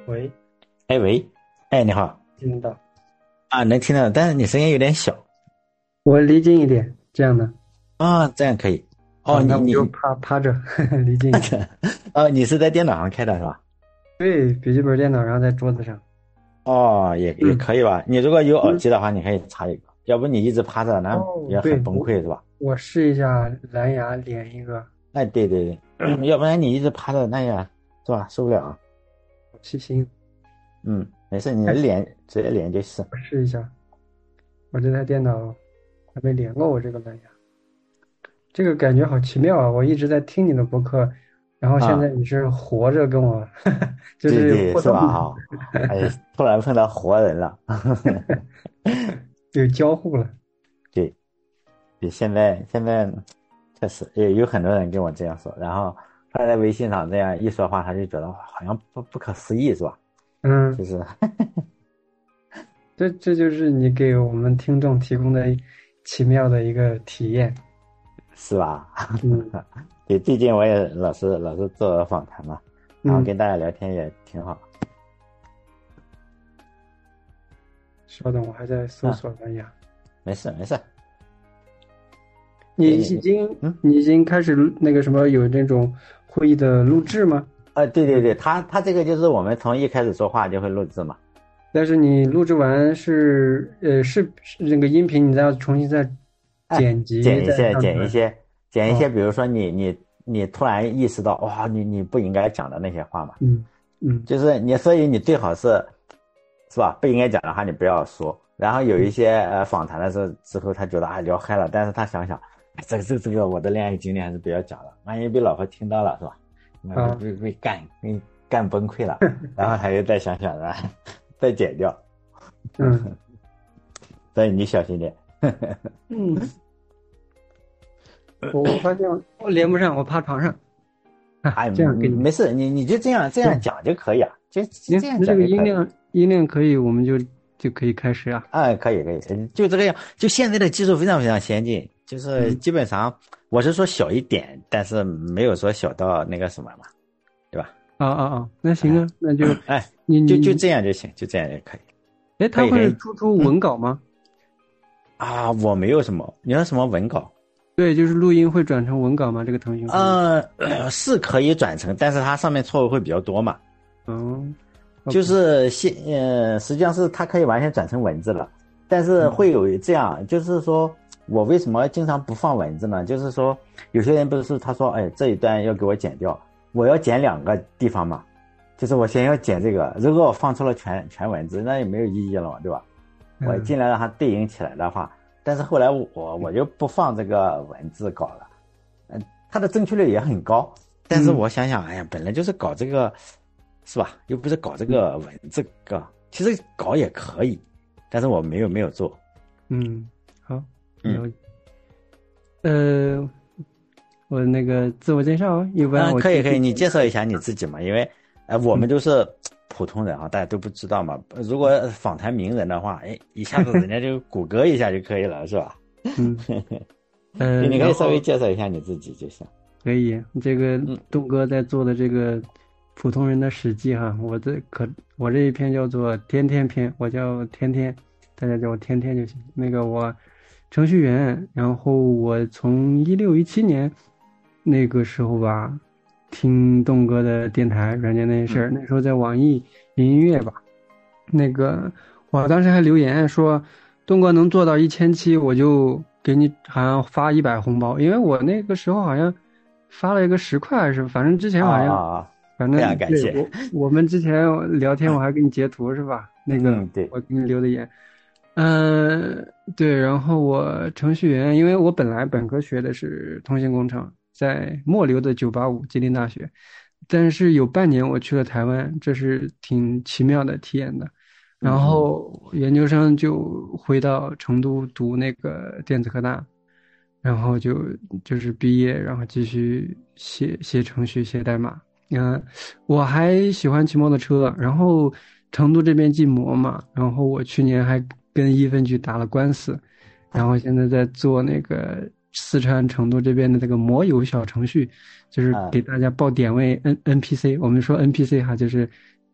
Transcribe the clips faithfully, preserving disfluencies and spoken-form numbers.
喂， 哎喂，哎你好。 听到。 啊，能听到，但是你声音有点小。 我离近一点，这样的。 啊，这样可以。哦， 好，那我就你你， 趴趴着，离近一点。 哦，你是在电脑上开的是吧？ 对，笔记本电脑，然后在桌子上。 哦，也也嗯可以吧。你如果有耳嗯。 机的话，你可以插一个，要不你一直趴着，那哦， 也很对，我崩溃是吧？ 我试一下蓝牙连一个。 哎，对对对，要不然你一直趴着，那也是吧，受不了啊。 好细心。 嗯，没事，你哎， 连直接连就是。 我试一下，我这台电脑还没连过我这个蓝牙，这个感觉好奇妙啊！我一直在听你的博客，然后现在啊， 你是活着跟我，就是对对是吧？ 互动的， 哈，哎，突然碰到活人了。 有交互了。 对。对，现在现在确实也有很多人跟我这样说，然后他在微信上这样一说话，他就觉得哇好像不不可思议，是吧？ 嗯。 就是这这就是你给我们听众提供的奇妙的一个体验。 是吧？ 嗯对，最近我也老是老是做访谈嘛，然后嗯。 跟大家聊天也挺好。 稍等，我还在搜嗯， 索蓝牙。 没事没事。 你对你你已经嗯你已经开始那个什么有那种会议的录制吗？ 啊，对对对，他他这个就是我们从一开始说话就会录制嘛。 但是你录制完是呃是是那个音频，你再要重新再哎， 剪辑再剪一些， 上传。 剪一些，剪一哦。 些，比如说你你你突然意识到，哇，你你不应该讲的那些话嘛。 嗯嗯就是你，所以你最好是，是吧？不应该讲的话，你不要说。然后有一嗯。 些呃访谈的时候之后，他觉得啊聊嗨了，但是他想想，哎，这个这个这个我的恋爱经历还是不要讲了，万一被老婆听到了，是吧？那被啊。 被被干被干崩溃了，然后还得再想想啊，再剪掉。 嗯所以你小心点。 嗯。我我发现我连不上，我趴床上啊， 哎， 这样给你。 没事，你你就这样这样对。 讲就可以啊，就就这行， 样那这个讲就可以。 音量音量可以，我们就就可以开始啊。 哎，可以可以，嗯就这个样。就现在的技术非常非常先进，就是嗯。 基本上我是说小一点，但是没有说小到那个什么嘛，对吧？ 啊啊啊，那行哎啊，那就哎，就就你你， 这样就行，就这样就可以， 哎，它会可以可以。 输出嗯文稿吗？ 啊，我没有什么，你要什么文稿？ 对，就是录音会转成文稿吗？这个腾讯会议。 呃，是可以转成，但是它上面错误会比较多嘛。 嗯就 ，OK。 是现呃，实际上是它可以完全转成文字了，但是嗯会有这样，就是说我为什么经常不放文字呢？就是说有些人不是他说，哎，这一段要给我剪掉，我要剪两个地方嘛，就是我先要剪这个，如果我放出了全全文字，那也没有意义了嘛，对吧？我嗯尽量让它对应起来的话，但是后来我我就不放这个文字稿了，嗯，它的正确率也很高，但是嗯我想想，哎呀，本来就是搞这个，是吧？又不是搞这嗯个文字稿，其实搞也可以，但是我没有没有做。 嗯。好， 嗯了解。呃，我那个自我介绍，一般嗯， 我就可以可以，你介绍一下你自己嘛？因为呃，我们嗯都是普通人啊，大家都不知道嘛。如果访谈名人的话，哎，一下子人家就谷歌一下就可以了，是吧？ 嗯对， 呃， 你可以稍微然后介绍一下你自己就行。 可以，这个嗯东哥在做的这个普通人的史记哈，我这可我这一篇叫做天天篇，我叫天天，大家叫我天天就行。那个我程序员，然后我从一六一七年那个时候吧，听东哥的电台软件那些事嗯儿，那时候在网易云音乐吧，那个我当时还留言说，东哥能做到一千期，我就给你好像发一百红包，因为我那个时候好像发了一个十块是，反正之前啊好像， 啊啊， 反非常感谢。 正对我我们之前聊天我还给你截图是吧？那个嗯，对。 我给你留的言。嗯，对，然后我程序员，因为我本来本科学的是通信工程，在末流的九八五吉林大学，但是有半年我去了台湾，这是挺奇妙的体验的。然嗯嗯后研究生就回到成都读那个电子科大，然后就就是毕业，然后继续写写程序、写代码。嗯，我还喜欢骑摩托车，然后成都这边禁摩嘛，然后我去年还跟一分局打了官司，然后现在在做那个四川成都这边的这个摩友小程序，就是啊给大家报点位 N NPC，我们说 N P C 哈，就是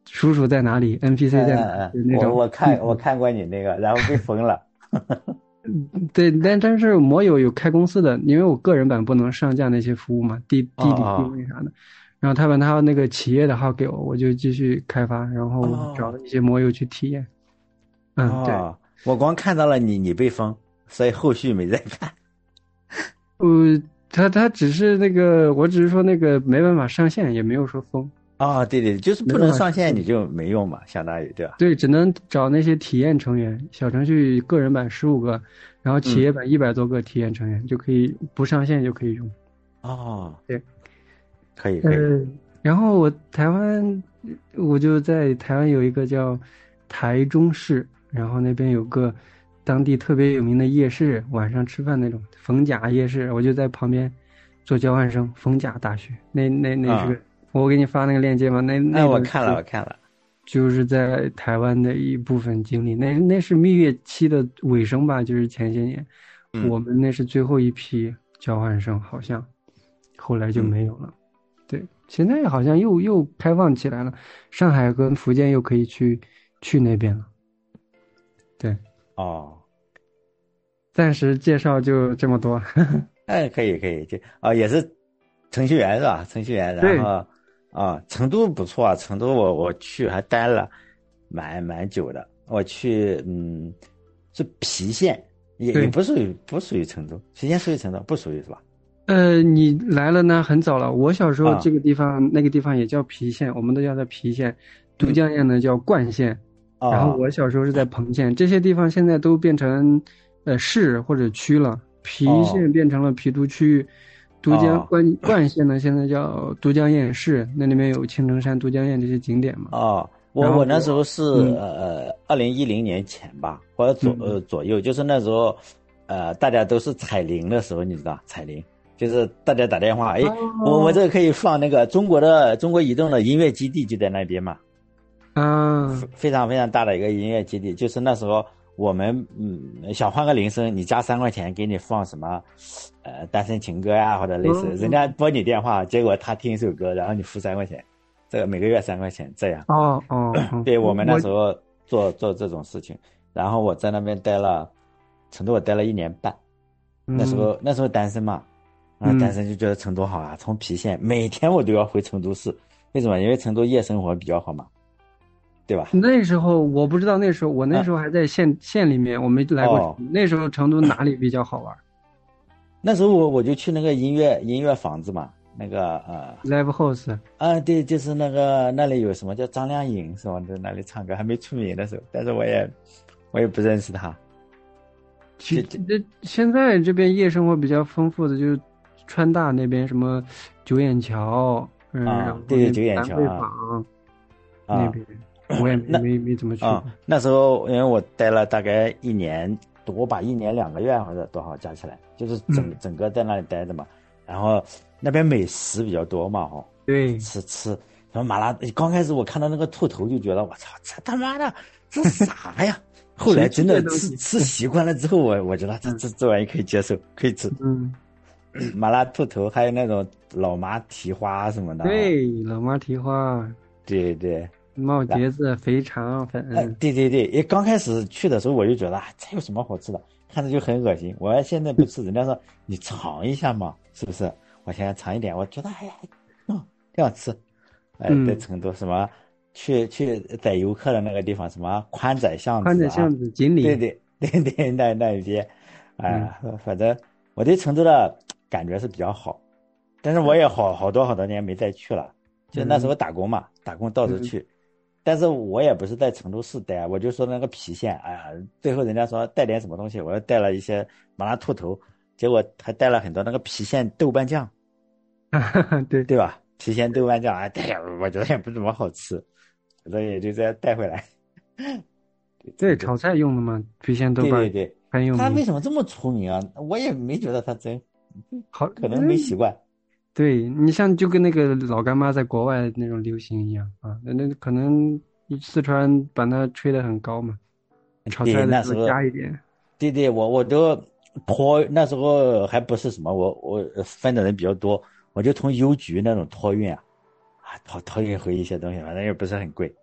叔叔在哪里，N P C 在哪里， 嗯嗯嗯，我就那种。 我看我看过你那个，然后被封了。 对，但但是魔友有开公司的，因为我个人版不能上架那些服务嘛，地哦地理定哦位啥的。然后他把他那个企业的号给我，我就继续开发，然后找哦一些魔友去体验。嗯，对。 哦，我光看到了你你被封，所以后续没再看。 呃，他他只是那个，我只是说那个没办法上线，也没有说封， 哦，对对，就是不没办能法实现。 上线你就没用嘛，相当于对吧？ 对，只能找那些体验成员，小程序个人版十五个，然后企嗯， 业版一百多个体验成员就可以不上线就可以用。 哦， 对。 可以可以。 呃，然后我台湾，我就在台湾有一个叫台中市，然后那边有个当地特别有名的夜市，晚上吃饭那种逢甲夜市，我就在旁边做交换生，逢甲大学。那那那是个， 啊、 我给你发那个链接吗？那哎， 那我看了段是我看了。 就是在台湾的一部分经历，那那是蜜月期的尾声吧，就是前些年， 嗯我们那是最后一批交换生，好像后来就嗯。 没有了。对，现在好像又又开放起来了，上海跟福建又可以去去那边了。对， 哦， 暂时介绍就这么多。 哎，可以可以，就啊、也是程序员是吧？程序员，然对后啊、成都不错啊，成都我我去还待了蛮蛮久的。我去嗯，是郫县，也也对， 不属于不属于成都，郫县属于成都，不属于是吧？ 呃，你来了呢，很早了。我小时候啊、 这个地方那个地方也叫郫县，我们都叫它郫县。都嗯江堰呢叫灌县，然后哦我小时候是在彭县，这些地方现在都变成呃市或者区了。郫哦县变成了郫都区，都江哦灌灌县呢现在叫都江堰市，那里面有青城山、都江堰这些景点嘛。 哦，我然后我那时候我是嗯呃二零一零年前吧，或者左嗯呃左右，就是那时候呃大家都是彩铃的时候，你知道彩铃。就是大家打电话，哎，我我这哦个可以放那个中国的中国移动的音乐基地就在那边嘛， 啊非非常非常大的一个音乐基地。就是那时候我们嗯想换个铃声，你加三块钱给你放什么，呃单身情歌呀、或者类似，人家拨你电话，结果他听一首歌，然后你付三块钱，这个每个月三块钱这样。 哦哦哦， 对我们那我时候做做这种事情，然后我在那边待了，成都我待了一年半，那时嗯候那时候单身嘛。啊，单嗯。 身就觉得成都好啊，从郫县每天我都要回成都市，为什么？因为成都夜生活比较好嘛，对吧？ 那时候我不知道，那时候我那嗯， 时候还在县县里面，我没来过成哦， 都。那时候成都哪里比较好玩那时候我我就去那个音乐音乐房子嘛，那个呃 ？Live House。 啊，对，就是那个那里有什么叫张靓颖是吧？在那里唱歌还没出名的时候，但是我也我也不认识他， 其就就这现在这边夜生活比较丰富的就是川大那边什么九眼桥，嗯，然啊， 后对，九眼那兰桂桥啊坊那啊。 边，我也没那没没怎么去啊、 过。 那时候因为我待了大概一年多吧，一年两个月或者多少加起来，就是整、 嗯， 整个在那里待着嘛。然后那边美食比较多嘛，哈， 对， 吃吃什么麻辣。刚开始我看到那个兔头就觉得我操，这他妈的这啥呀？后来谁吃真的这东西？ 吃吃习惯了之后，我我觉得这嗯这这玩意可以接受，可以吃。 嗯， 麻辣兔头，还有那种老妈蹄花什么的，哈， 对，老妈蹄花、 对对。 冒然茄子、肥肠哎， 粉。 对对对，也刚开始去的时候我就觉得，啊，这有什么好吃的？看着就很恶心。我现在不吃，人家说你尝一下嘛，是不是？我现在尝一点，我觉得哎呀，嗯，挺好吃。哎，在嗯， 成都什么去去载游客的那个地方，什么宽窄巷宽子啊， 窄巷子、锦里。 对对对对，那那一边， 嗯哎，反正我对成都的感觉是比较好，但是我也好好多好多年没再去了，就那时候嗯打工嘛，打工到处嗯。 去。但是我也不是在成都市待，我就说那个郫县，哎呀，最后人家说带点什么东西，我又带了一些麻辣兔头，结果还带了很多那个郫县豆瓣酱， 对对吧？郫县豆瓣酱，哎，对，我觉得也不怎么好吃，所以也就这样带回来。对， 对， 成都， 炒菜用的嘛，郫县豆瓣对对对，他为很有名。 什么这么出名啊？我也没觉得他真， 好， 可能没习嗯， 惯。 对你像就跟那个老干妈在国外那种流行一样啊，那那可能四川把它吹得很高嘛，炒对， 菜的时候那时候， 加一点。 对对，我我都托，那时候还不是什么，我我分的人比较多，我就从邮局那种托运啊，啊托托运回一些东西，反正也不是很贵，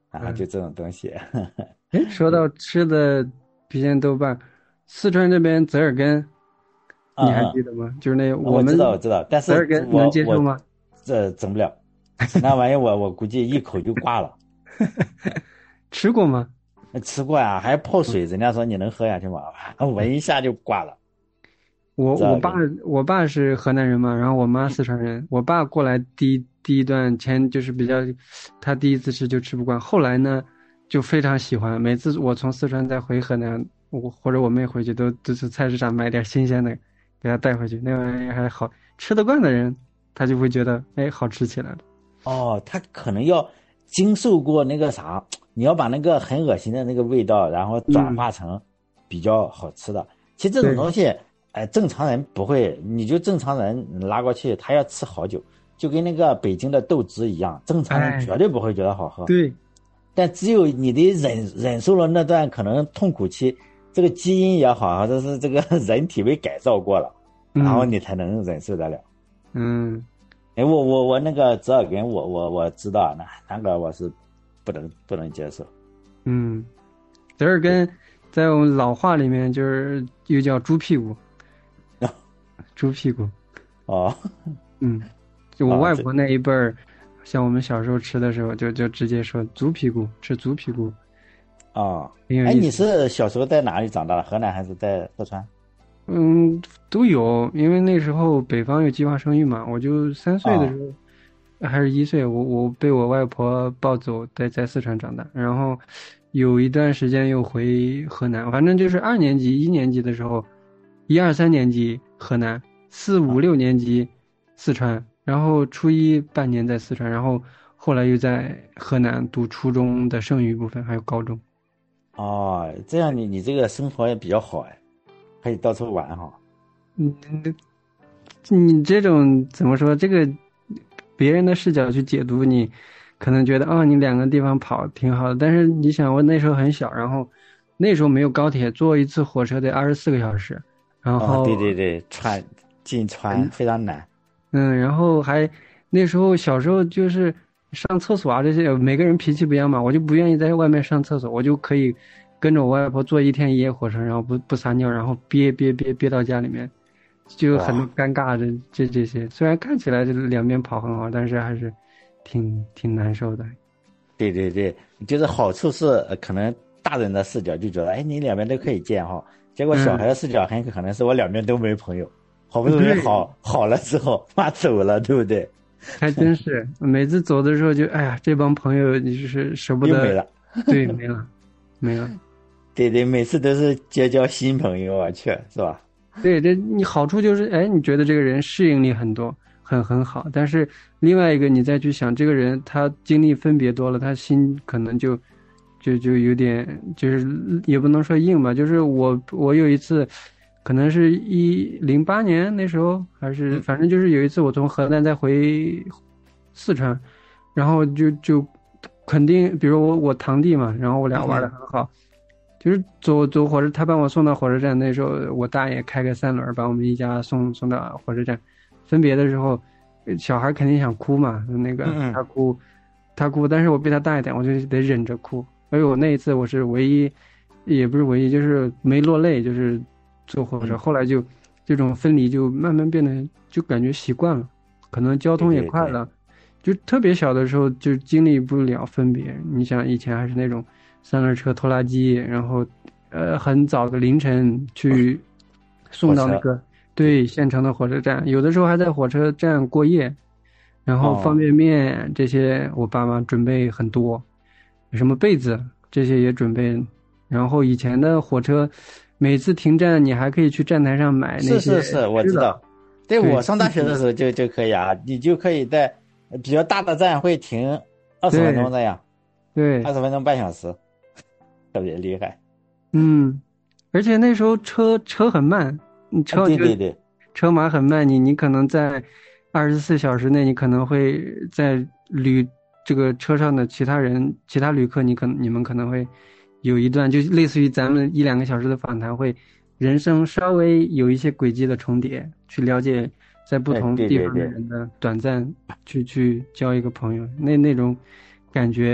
然后就这种东西。 哎，说到吃的，郫县豆瓣，四川这边折耳根，你还嗯嗯， 记得吗？就是那啊我知我们道我知道，但是折耳根能我我接受吗？ 这整不了，那玩意我我估计一口就挂了。 吃过吗？ 吃过呀，还泡水，人家说你能喝下去吗？闻一下就挂了。 我我爸折耳根。 我爸是河南人嘛，然后我妈四川人。我爸过来第一第一段前就是比较，他第一次吃就吃不惯，后来呢就非常喜欢。每次我从四川再回河南，我或者我妹回去都都是菜市场买点新鲜的给他带回去，那玩意儿还好吃得惯的人，他就会觉得哎好吃起来了。 哦，他可能要经受过那个啥，你要把那个很恶心的那个味道，然后转嗯， 化成比较好吃的。其实这种对， 东西，哎，正常人不会，你就正常人拉过去，他要吃好久，就跟那个北京的豆汁一样，正常人哎， 绝对不会觉得好喝。 对， 但只有你得忍忍受了那段可能痛苦期，这个基因也好，或者是这个人体被改造过了，然后嗯你才能忍受得了。 嗯哎，我我我那个折耳根，我我我知道，那那个我是不能不能接受。 嗯，折耳根在我们老话里面就是又叫猪屁股，猪屁股。 哦嗯，就我啊，这外婆那一辈儿，像我们小时候吃的时候，就就直接说猪屁股，吃猪屁股， 啊，哎， 挺有意思。 你是小时候在哪里长大的？河南还是在四川？ 嗯，都有，因为那时候北方有计划生育嘛，我就三岁的时啊候，还是一岁，我我被我外婆抱走，在在四川长大，然后有一段时间又回河南，反正就是二年级、一年级的时候，一二三年级河南，四五啊六年级四川，然后初一半年在四川，然后后来又在河南读初中的剩余部分，还有高中。 哦，这样你你这个生活也比较好哎，可以到处玩哈。 嗯，你这种怎么说？这个别人的视角去解读你，可能觉得哦，你两个地方跑挺好的。但是你想，我那时候很小，然后那时候没有高铁，坐一次火车得二十四个小时，然啊， 后对对对，川进川嗯非常难。 嗯，然后还那时候小时候就是上厕所啊这些，每个人脾气不一样嘛，我就不愿意在外面上厕所，我就可以跟着我外婆坐一天一夜火车，然后不不撒尿，然后憋憋憋憋到家里面。就很多哇， 尴尬的这这些，虽然看起来这两边跑很好，但是还是挺挺难受的。 对对对，就是好处是呃可能大人的视角就觉得，哎，你两边都可以见哈。结果小孩嗯， 的视角很可能是我两边都没朋友，好不容易对， 好好了之后，妈走了，对不对？ 还真是，每次走的时候就，哎呀，这帮朋友你就是舍不得， 又没了。 对，没了，没了。 对对，每次都是结交新朋友，我去，是吧？ 对，这你好处就是，哎，你觉得这个人适应力很多，很很好。但是另外一个，你再去想，这个人他经历分别多了，他心可能就就就有点，就是也不能说硬吧，就是我我有一次，可能是一零八年那时候，还是嗯反正就是有一次我从河南再回四川，然后就就肯定，比如我我堂弟嘛，然后我俩玩的嗯嗯， 很好。就是走走火车，他把我送到火车站。那时候我大爷开个三轮把我们一家送送到火车站。分别的时候，呃小孩肯定想哭嘛，那个嗯嗯， 他哭，他哭，但是我比他大一点，我就得忍着哭。哎呦，那一次我是唯一，也不是唯一，就是没落泪，就是坐火车。 嗯， 后来就这种分离就慢慢变得就感觉习惯了，可能交对通也对对， 快了。就特别小的时候就经历不了分别。你想以前还是那种三轮车拖拉机，然后呃很早的凌晨去送火车， 到那个对， 对县城的火车站，有的时候还在火车站过夜，然后方哦， 便面这些我爸妈准备很多，什么被子这些也准备。然后以前的火车每次停站你还可以去站台上买那些是是是，我吃的， 知道。对， 对， 我上大学的自己时候就就可以啊，你就可以在呃比较大的站会停二十分钟对这样， 对。 二十分钟半小时，特别厉害。 嗯，而且那时候车车很慢，你啊， 车就对对对， 车马很慢，你你可能在二十四小时内，你可能会在旅这个车上的其他人、其他旅客，你可能你们可能会有一段，就类似于咱们一两个小时的访谈会，人生稍微有一些轨迹的重叠，去了解在不哎， 同地方的对对对， 人的短暂，去去交一个朋友，那那种感觉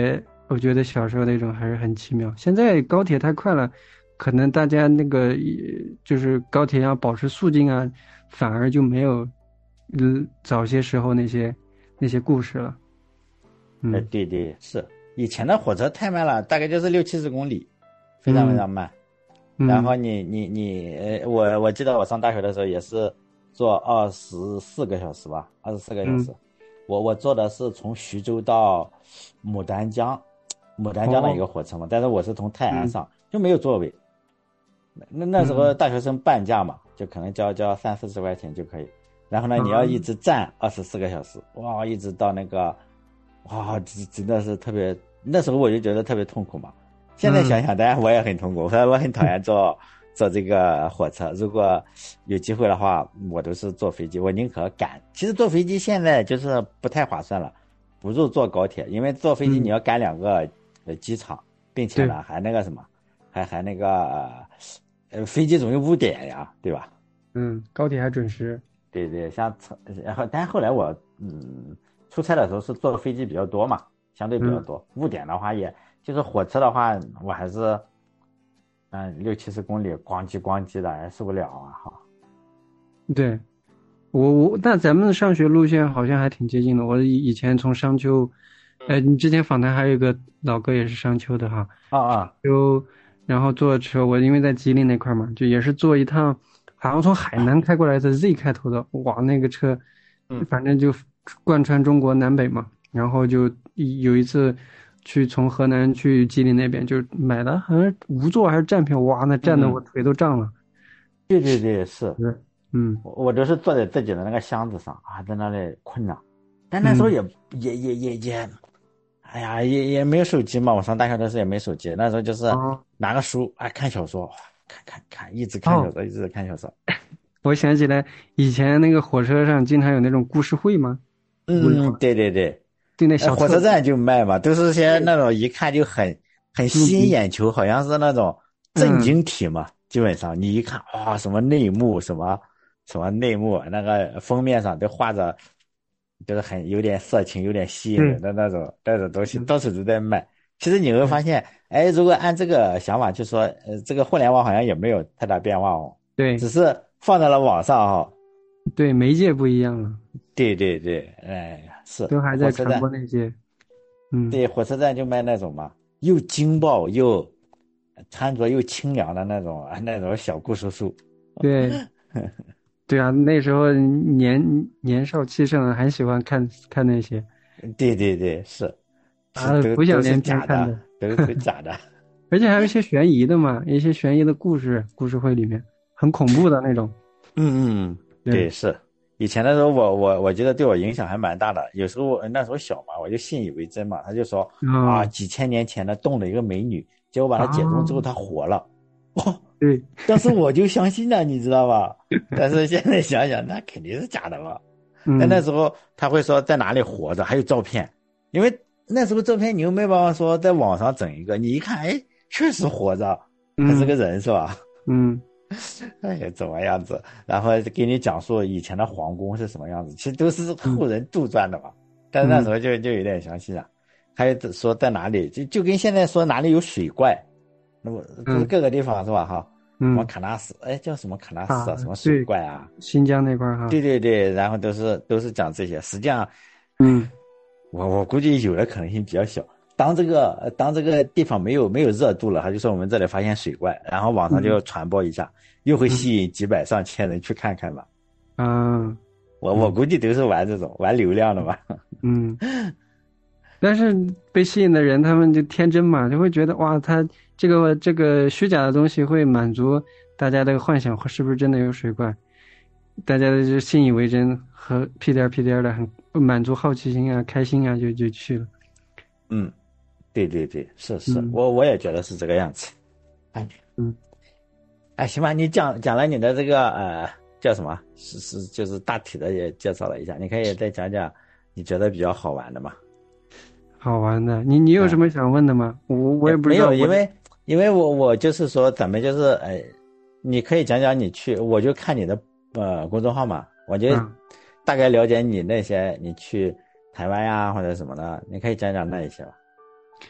我觉得小时候那种还是很奇妙。现在高铁太快了，可能大家那个就是高铁要保持肃静啊，反而就没有嗯早些时候那些那些故事了。 哎， 嗯对对是，以前的火车太慢了，大概就是六七十公里，非常非嗯常慢。然后嗯你你你，呃，我我记得我上大学的时候也是坐二十四个小时吧，二十四个小时。 嗯， 我我坐的是从徐州到牡丹江，牡丹江的一哦， 个火车嘛，但是我是从泰安嗯上，就没有座位。那那时候嗯大学生半价嘛，就可能交交三四十块钱就可以。然后呢，你要一啊直站二十四个小时，哇，一直到那个，哇，真真的是特别。那时候我就觉得特别痛苦嘛。现在想嗯想，当然我也很痛苦，所以我很讨厌坐坐这个火车。如果有机会的话，我都是坐飞机，我宁可赶。其实坐飞机现在就是不太划算了，不如坐高铁，因为坐飞机你嗯， 要赶两个呃机场，并且对， 呢还那个什么，还还那个呃呃飞机总有误点呀，对吧？ 嗯，高铁还准时。 对对，像车，然后但后来我嗯出差的时候是坐飞机比较多嘛，相对比较嗯。 多。误点的话也，就是火车的话，我还是嗯六七十公里咣叽咣叽的，受不了啊哈。 对，我我那咱们的上学路线好像还挺接近的。我以以前从商丘，呃，你之前访谈还有一个老哥也是商丘的哈， 啊啊， 就然后坐车，我因为在吉林那块儿嘛，就也是坐一趟，好像从海南开过来的 Z 开头的，哇，那个车， 嗯反正就贯穿中国南北嘛。然后就一有一次去从河南去吉林那边，就买了好像无座还是站票，哇，那站的我嗯嗯， 腿都胀了。 对对对，是对，嗯我我都是坐在自己的那个箱子上啊，在那里困着。但那时候嗯。 也也也也也，哎呀，也也没有手机嘛。我上大学的时候也没手机，那时候就是哦拿个书啊看小说，哇看看看，一直看小哦， 说，一直看小说。 我想起来以前那个火车上经常有那种故事会吗？无聊嗯， 啊， 对对对， 对那呃， 小册子。 火车站就卖嘛，都是些对， 那种一看就很很吸引书籍。 眼球，好像是那种震嗯， 惊体嘛。基本上你一看，哇，什么内幕，什么什么内幕，那个封面上都画着，就是很有点色情、有点吸引人对， 的那种那种东西， 嗯， 到处都在卖。其实你会对发现，哎，如果按这个想法，就说，呃，这个互联网好像也没有太大变化哦， 对只是放在了网上哈、 对，媒介不一样了， 对对对，哎呀，是都还在传火车站。 播那些。嗯， 对，火车站就卖那种嘛，又劲爆又穿着又清凉的那种啊，那种小故事书。 对对啊，那时候年年少气盛，还喜欢看看那些对对对，是是啊，浮想都都是联翩假的， 看的， 都都假的。 而且还有一些悬疑的嘛，一些悬疑的故事，故事会里面很恐怖的那种。 嗯嗯， 对对是。以前的时候我，我我觉得对我影响还蛮大的。有时候那时候小嘛，我就信以为真嘛。他就说啊， 啊几千年前的冻了一个美女，结果把她解冻之后， 啊， 她活了。哇， 对， 当时我就相信了，你知道吧？但是现在想想，那肯定是假的嘛。但那嗯时候他会说在哪里活着，还有照片，因为那时候照片你又没办法说在网上整一个，你一看，哎，确实活着，还是嗯个人是吧？ 嗯。 哎呀，怎么样子？然后给你讲述以前的皇宫是什么样子，其实都是嗯后人杜撰的嘛。但是那时嗯候就就有点相信了。还有说在哪里，就就跟现在说哪里有水怪，那么不是嗯各个地方是吧？哈，什么嗯喀纳斯，哎，叫什么喀纳斯啊， 啊？什么水对， 怪啊？ 新疆那块儿哈。 对对对，然后都是都是讲这些。实际上， 嗯我我估计有的可能性比较小。当这个呃当这个地方没有没有热度了，他就说我们这里发现水怪，然后网上就嗯要传播一下，又会嗯吸引几百上千人去看看嘛。 啊我我嗯估计都是玩这种玩流量的嘛。 嗯，但是被吸引的人，他们就天真嘛，就会觉得哇，他这个这个虚假的东西会满足大家的幻想，是不是真的有水怪？大家就信以为真，和屁颠儿屁颠儿的，很满足好奇心啊，开心啊，就就去了。 嗯，对对对，是是， 嗯我我也觉得是这个样子。哎嗯。 哎，行吧，你讲讲了你的这个呃叫什么？是是就是大体的也介绍了一下，你可以再讲讲你觉得比较好玩的嘛？ 好玩的，你你有什嗯， 么想问的吗？我我也不知道， 没有，因我为因为我我就是说咱们就是呃，你可以讲讲你去，我就看你的呃公众号嘛，我就嗯大概了解你那些你去台湾呀或者什么的，你可以讲讲那一些吧。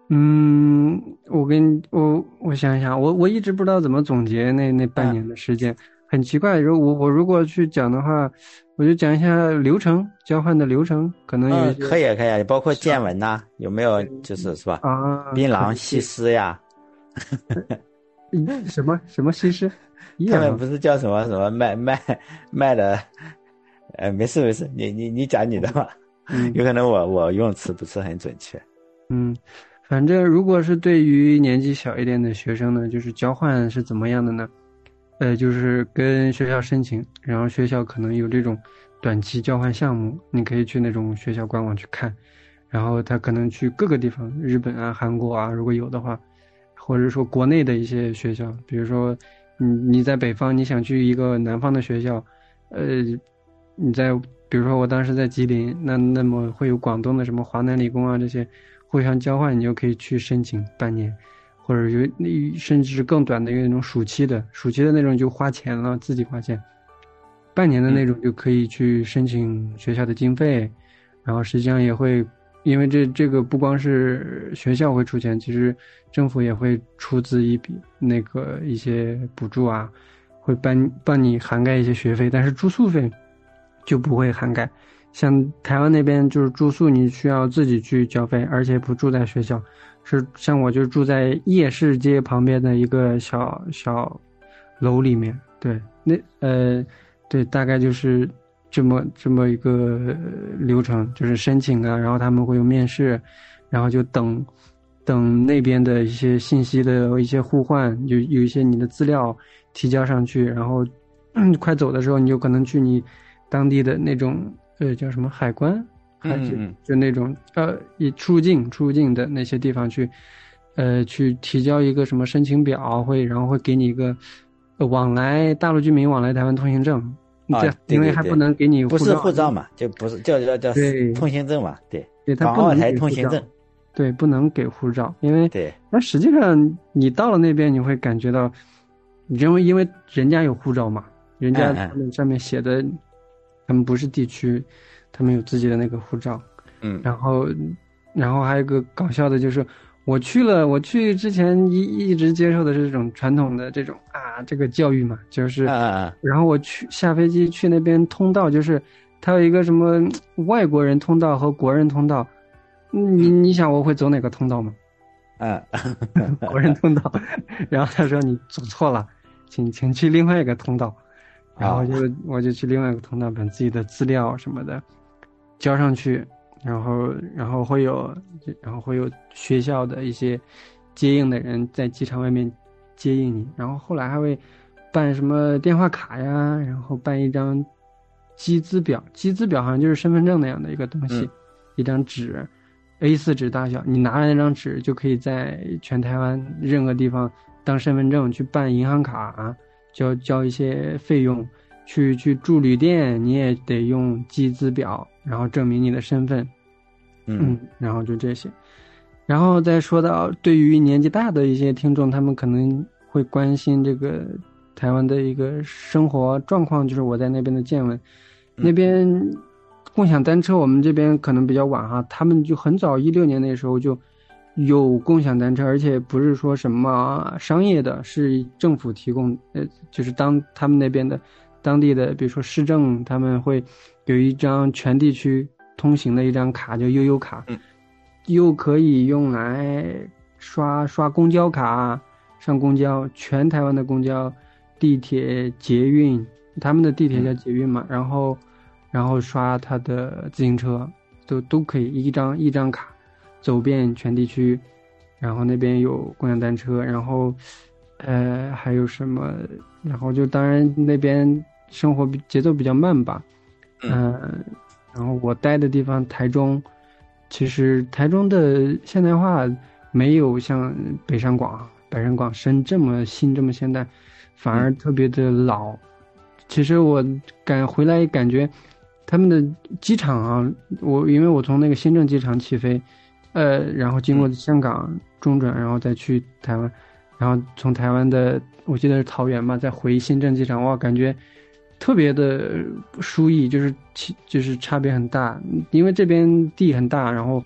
嗯，我跟我我想一想，我我一直不知道怎么总结那那半年的时间，很奇怪。如我我如果去讲的话，我就讲一下流程，交换的流程，可能有一嗯， 些可以可以，包括见小闻呐、有没有就是是吧？ 啊， 槟榔西可能是施呀， 嗯什么什么西施， 他们伊朗， 不是叫什么什么卖卖卖的？呃，没事没事，你你你讲你的吧， 嗯有可能我我用词不是很准确。 嗯，反正如果是对于年纪小一点的学生呢，就是交换是怎么样的呢？呃，就是跟学校申请，然后学校可能有这种短期交换项目，你可以去那种学校官网去看，然后他可能去各个地方，日本啊、韩国啊，如果有的话，或者说国内的一些学校，比如说你你在北方，你想去一个南方的学校，呃，你在比如说我当时在吉林，那那么会有广东的什么华南理工啊这些互相交换，你就可以去申请半年。或者有甚至更短的有那种暑期的，暑期的那种就花钱了，自己花钱。半年的那种就可以去申请学校的经费，然后实际上也会，因为这这个不光是学校会出钱，其实政府也会出资一笔那个一些补助啊，会帮帮你涵盖一些学费，但是住宿费就不会涵盖。像台湾那边就是住宿你需要自己去交费，而且不住在学校。是像我就住在夜市街旁边的一个小小楼里面，对，那呃，对，大概就是这么这么一个流程，就是申请啊，然后他们会有面试，然后就等等那边的一些信息的一些互换，有有一些你的资料提交上去，然后、嗯、快走的时候，你就可能去你当地的那种呃叫什么海关。还是嗯嗯就那种呃，以出入境出入境的那些地方去，呃，去提交一个什么申请表，会然后会给你一个、呃、往来大陆居民往来台湾通行证， 啊， 这因为还不对对对， 能给你不是护照， 护照嘛，就不是叫叫叫对通行证嘛，对， 对，他港澳台不能给护照， 通行证， 对，不能给护照，因为对， 那实际上你到了那边，你会感觉到，因为因为人家有护照嘛，人家嗯嗯他们上面写的，他们不是地区，他们有自己的那个护照。 嗯然后，然后还有一个搞笑的就是，我去了，我去之前一一直接受的是这种传统的这种啊这个教育嘛，就是， 嗯嗯嗯， 然后我去下飞机去那边通道，就是它有一个什么外国人通道和国人通道，你你想我会走哪个通道吗？ 嗯， 国人通道，然后他说你走错了，请请去另外一个通道，然后就我就去另外一个通道，把自己的资料什么的交上去。然后，然后会有，然后会有学校的一些接应的人在机场外面接应你，然后后来还会办什么电话卡呀，然后办一张机资表，机资表好像就是身份证那样的一个东西， 嗯、 一张纸 A 四 纸大小，你拿来那张纸就可以在全台湾任何地方当身份证去办银行卡，交交一些费用。去去住旅店，你也得用机资表，然后证明你的身份，嗯，然后就这些，然后再说到对于年纪大的一些听众，他们可能会关心这个台湾的一个生活状况，就是我在那边的见闻， 嗯、 那边共享单车，我们这边可能比较晚哈，他们就很早一六年那时候就有共享单车，而且不是说什么商业的，是政府提供，呃，就是当他们那边的。当地的比如说市政，他们会有一张全地区通行的一张卡，叫悠悠卡， 嗯、 又可以用来刷刷公交卡，上公交，全台湾的公交、地铁、捷运，他们的地铁叫捷运嘛，嗯、然后然后刷他的自行车，都都可以一张一张卡走遍全地区，然后那边有共享单车，然后呃还有什么，然后就当然那边。生活节奏比较慢吧，嗯、呃，然后我待的地方台中，其实台中的现代化没有像北上广、北上广深这么新这么现代，反而特别的老。其实我感回来感觉，他们的机场啊，我因为我从那个新郑机场起飞，呃，然后经过香港中转，然后再去台湾，然后从台湾的我记得是桃园嘛，再回新郑机场，哇，感觉。特别的疏逸，就是就是差别很大，因为这边地很大，然后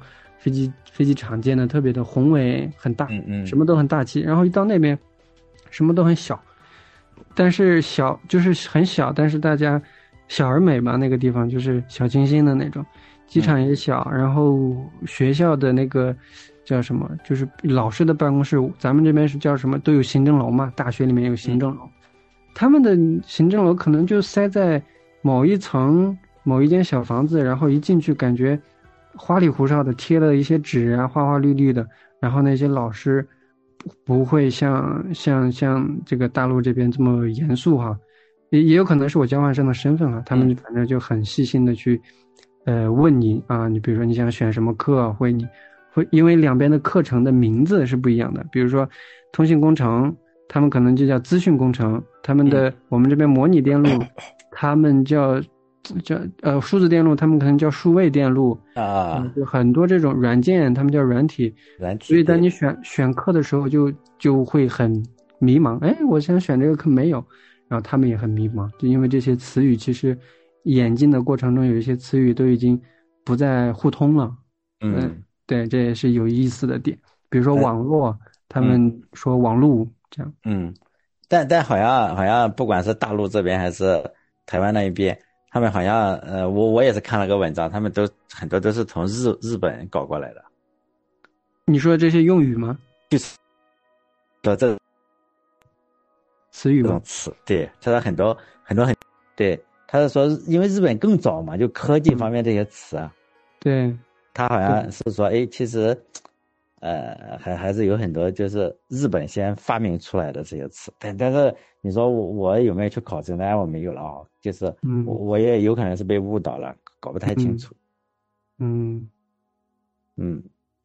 飞机飞机场建的特别的宏伟很大， 嗯嗯， 什么都很大气。然后一到那边，什么都很小，但是小就是很小，但是大家小而美嘛，那个地方就是小清新的那种。机场也小，然后学校的那个叫什么，就是老师的办公室，咱们这边是叫什么，都有行政楼嘛，大学里面有行政楼，他们的行政楼可能就塞在某一层某一间小房子，然后一进去感觉花里胡哨的贴了一些纸啊，花花绿绿的，然后那些老师不会像像像这个大陆这边这么严肃哈，也也有可能是我交换生的身份哈，他们反正就很细心的去呃问你啊，你比如说你想选什么课，会你会因为两边的课程的名字是不一样的，比如说通信工程他们可能就叫资讯工程，他们的、嗯、我们这边模拟电路他们叫叫呃数字电路，他们可能叫数位电路啊、 嗯，就很多这种软件他们叫软体， 软体， 所以当你选选课的时候就就会很迷茫，哎，我想选这个课没有，然后他们也很迷茫，就因为这些词语其实演进的过程中有一些词语都已经不再互通了。 嗯、呃， 对，这也是有意思的点，比如说网络、呃、他们说网路这样。 嗯，但但好像好像不管是大陆这边还是台湾那一边，他们好像呃我我也是看了个文章，他们都很多都是从日日本搞过来的。 你说这些用语吗？ 就是的这词语吗？ 这种词，对，他说很多很多很对，他是说因为日本更早嘛，就科技方面这些词啊， 对， 他好像是说，哎，其实呃还还是有很多就是日本先发明出来的这些词，但但是你说我我有没有去考证呢？我没有了啊、哦，就是我、嗯、我也有可能是被误导了，搞不太清楚。 嗯嗯，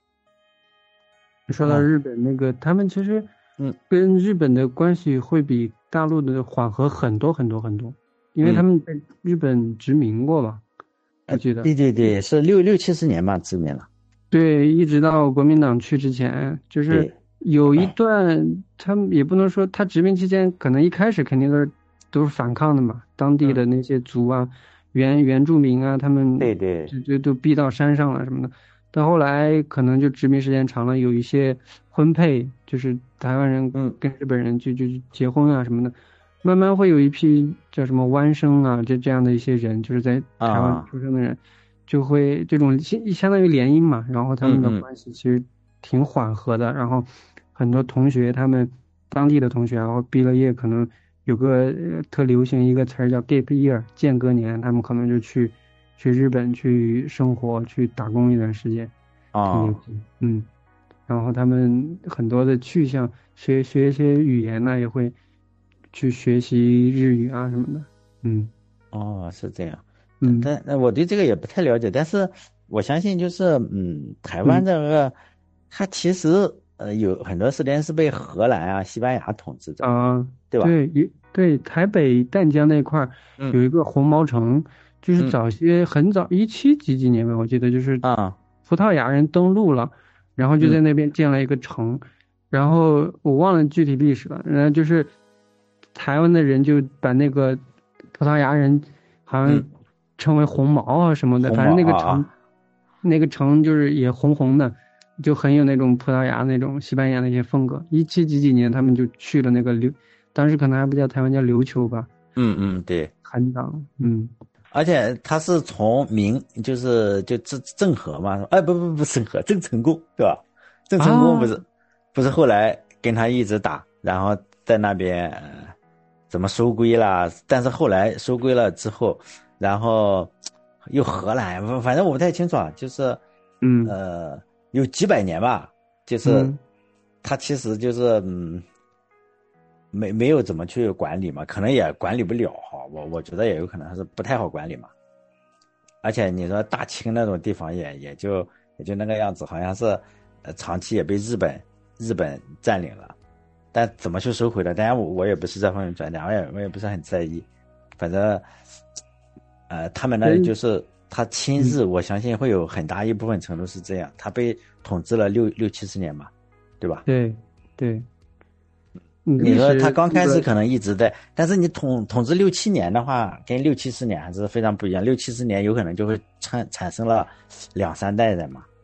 说到日本那个、啊，他们其实嗯跟日本的关系会比大陆的缓和很多很多很多，因为他们被日本殖民过嘛，我记得。 对对对，是六六七十年吧，殖民了。 对，一直到国民党去之前，就是有一段，他们也不能说他殖民期间，可能一开始肯定都是都是反抗的嘛，当地的那些族啊、原原住民啊，他们对对， 就就都逼到山上了什么的。到后来可能就殖民时间长了，有一些婚配，就是台湾人跟日本人就就结婚啊什么的，慢慢会有一批叫什么湾生啊，这这样的一些人，就是在台湾出生的人。啊就会这种相当于联姻嘛，然后他们的关系其实挺缓和的，嗯嗯然后很多同学他们当地的同学，然后毕了业可能有个特流行一个词儿叫 gap year 间隔年，他们可能就去去日本去生活去打工一段时间啊， 嗯，然后他们很多的去向学学一些语言呢，也会去学习日语啊什么的，嗯， 哦，是这样。 嗯， 但那我对这个也不太了解，但是我相信就是嗯，台湾这个、嗯、它其实呃有很多时间是被荷兰啊、西班牙统治的啊、呃， 对吧？ 对，对，台北淡江那块儿有一个红毛城，嗯、就是早些、嗯、很早一七几几年吧，我记得就是啊， 葡萄牙人登陆了，然后就在那边建了一个城，嗯、然后我忘了具体历史了，然后就是台湾的人就把那个葡萄牙人好像、嗯。称为红毛啊什么的，反正那个城， 啊、 那个城就是也红红的，就很有那种葡萄牙那种西班牙那些风格。一七几几年他们就去了那个琉，当时可能还不叫台湾叫琉球吧。 嗯嗯，对， 很早，嗯。 而且他是从明就是就郑郑和嘛，哎不不不郑和郑成功对吧？郑成功不是、啊、不是后来跟他一直打，然后在那边、呃、怎么收归了？但是后来收归了之后。然后又荷兰，反正我不太清楚啊，就是， 嗯， 呃，有几百年吧，就是他其实就是嗯，没没有怎么去管理嘛，可能也管理不了哈，我我觉得也有可能是不太好管理嘛。而且你说大清那种地方也也就也就那个样子，好像是呃长期也被日本日本占领了，但怎么去收回的？当然我我也不是这方面专家，我也我也不是很在意，反正。呃，他们那里就是他亲日、嗯，我相信会有很大一部分程度是这样。他被统治了六六七十年嘛，对吧？ 对对。 你说他刚开始可能一直在，但是你统统治六七年的话，跟六七十年还是非常不一样。六七十年有可能就会产产生了两三代人嘛。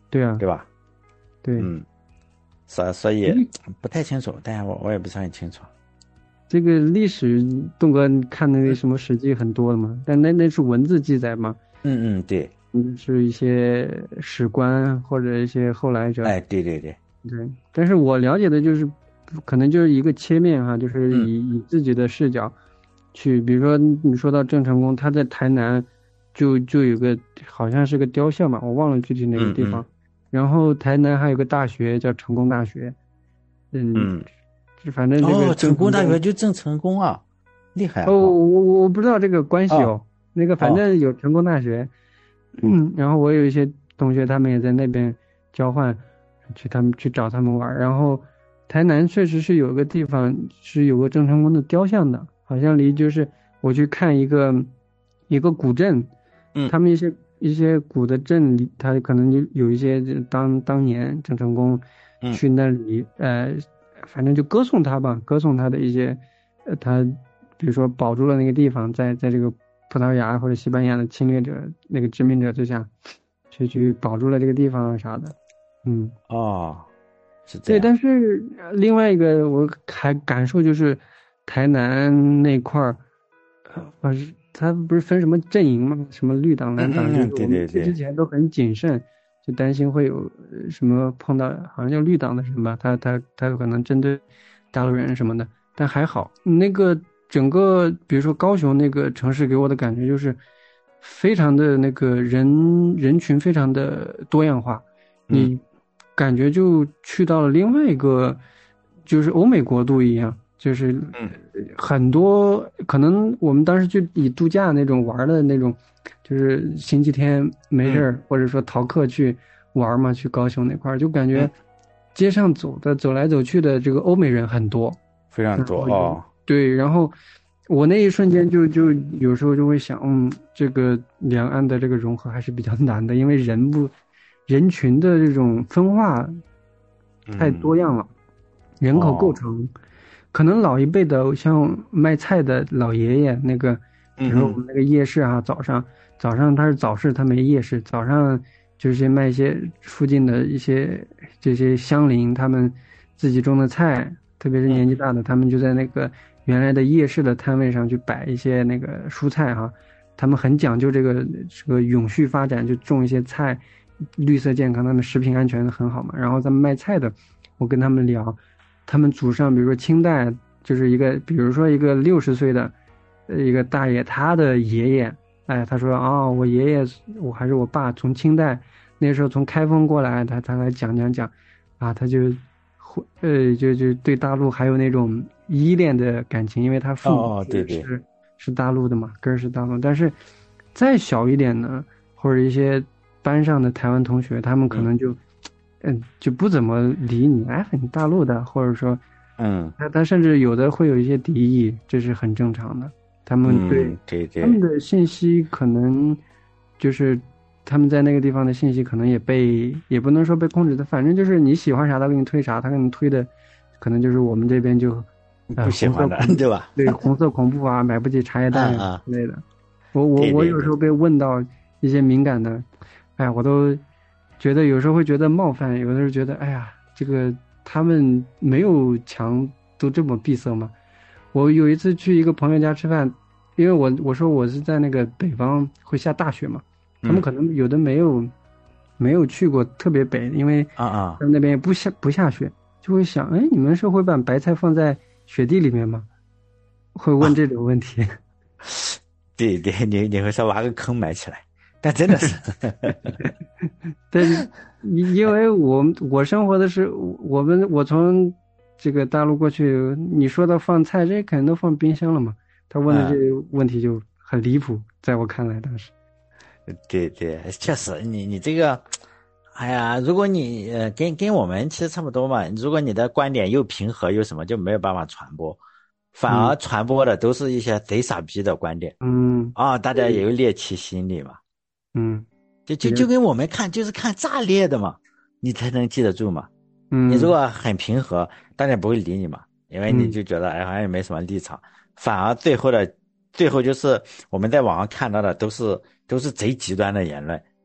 对啊， 对吧？ 对， 嗯，所所以诶不太清楚，但我我也不是很清楚。 这个历史，东哥你看那个什么《史记》很多的嘛，但那那是文字记载嘛， 嗯嗯，对， 嗯，是一些史官或者一些后来者。 哎，对对对， 对，但是我了解的就是，可能就是一个切面哈，就是嗯以以自己的视角去，比如说你说到郑成功，他在台南就就有个好像是个雕像嘛，我忘了具体哪个嗯嗯地方。然后台南还有个大学叫成功大学，嗯， 嗯， 就反正这个哦，成功大郑成功， 学就郑成功啊，厉害哦， 哈！ 我我不知道这个关系哦哦，那个反哦， 正有成功大学，嗯，然后我有一些同学他们也在那边交换，去他们去找他们玩儿。然后台南确实是有个地方是有个郑成功的雕像的，好像离就是我去看一个一个古镇， 嗯他们一些一些古的镇里，它可能就有一些就当当年郑成功嗯去那里，呃，反正就歌颂他吧，歌颂他的一些，呃，他比如说保住了那个地方，在在这个葡萄牙或者西班牙的侵略者那个殖民者之下，去去保住了这个地方啊啥的，嗯， 哦，是这对。 样。 但是呃另外一个我还感受就是台南那块儿，呃，是他不是分什么阵营吗？什么绿党、蓝党，就嗯嗯嗯， 是我们去之对对对， 前都很谨慎，就担心会有呃什么碰到好像叫绿党的人吧，他他他有可能针对大陆人什么的，但还好，那个整个比如说高雄那个城市给我的感觉就是非常的那个人人群非常的多样化， 嗯你感觉就去到了另外一个就是欧美国度一样。就是嗯呃很多可能我们当时就以度假那种玩儿的那种，就是星期天没事嗯儿或者说逃课去玩儿嘛，去高雄那块儿就感嗯， 觉街上走的走来走去的这个欧美人很多， 非常然后有多哦。 对，然后我那一瞬间就就有时候就会想，嗯，这个两岸的这个融合还是比较难的，因为人不人群的这种分化太嗯多样了，人口构哦， 成。可能老一辈的像卖菜的老爷爷，那个，比嗯嗯如说我们那个夜市啊，早上早上他是早市，他没夜市，早上就是卖一些附近的一些这些乡邻他们自己种的菜，特别是嗯年纪大的，他们就在那个原来的夜市的摊位上去摆一些那个蔬菜哈，他们很讲究这个这个永续发展，就种一些菜，绿色健康，他们食品安全很好嘛。然后咱们卖菜的，我跟他们聊。他们祖上，比如说清代，就是一个，比如说一个六十岁的，呃，一个大爷，他的爷爷，哎，他说啊、哦，我爷爷，我还是我爸，从清代那时候从开封过来，他他来讲讲讲，啊，他就，呃，就就对大陆还有那种依恋的感情，因为他哦父母哦，对对， 是是是大陆的嘛，根儿是大陆，但是再小一点呢，或者一些班上的台湾同学，他们可嗯能就。嗯，就不怎么理你，哎，你大陆的，或者说， 嗯他他甚至有的会有一些敌意，这是很正常的。他们对嗯，对对， 他们的信息可能就是他们在那个地方的信息可能也被也不能说被控制的，反正就是你喜欢啥，他给你推啥，他给你推的可能就是我们这边就呃不喜欢的， 红色恐对吧？ 对红色恐怖啊，买不起茶叶蛋啊啊啊， 之类的。我我对对对， 我有时候被问到一些敏感的，哎呀，我都觉得有时候会觉得冒犯，有的时候觉得，哎呀，这个他们没有墙都这么闭塞吗？我有一次去一个朋友家吃饭，因为我我说我是在那个北方会下大雪嘛，他们嗯可能有的没有没有去过特别北，因为啊啊， 他们那边也不下不下雪，就会想，哎，你们是会把白菜放在雪地里面吗？会问这种问题。 对对，你你会说挖个坑埋起来，但真的是， 但是因因为我们我生活的是我们我从这个大陆过去，你说到放菜，这肯定都放冰箱了嘛。他问的这嗯， 个问题就很离谱，在我看来当时。 对对，确实，你你这个，哎呀，如果你呃跟跟我们其实差不多嘛，如果你的观点又平和又什么，就没有办法传播，反嗯而传播的都是一些贼傻逼的观点嗯， 啊，大家也对， 有猎奇心理嘛。 嗯， 就比较就就跟我们看就是看炸裂的嘛，你才能记得住嘛。你如嗯果很平和，大家不会理你嘛，因为你嗯就觉得哎好像也没什么立场，反而最后的最后就是我们在网上看到的都是都是贼极端的言论，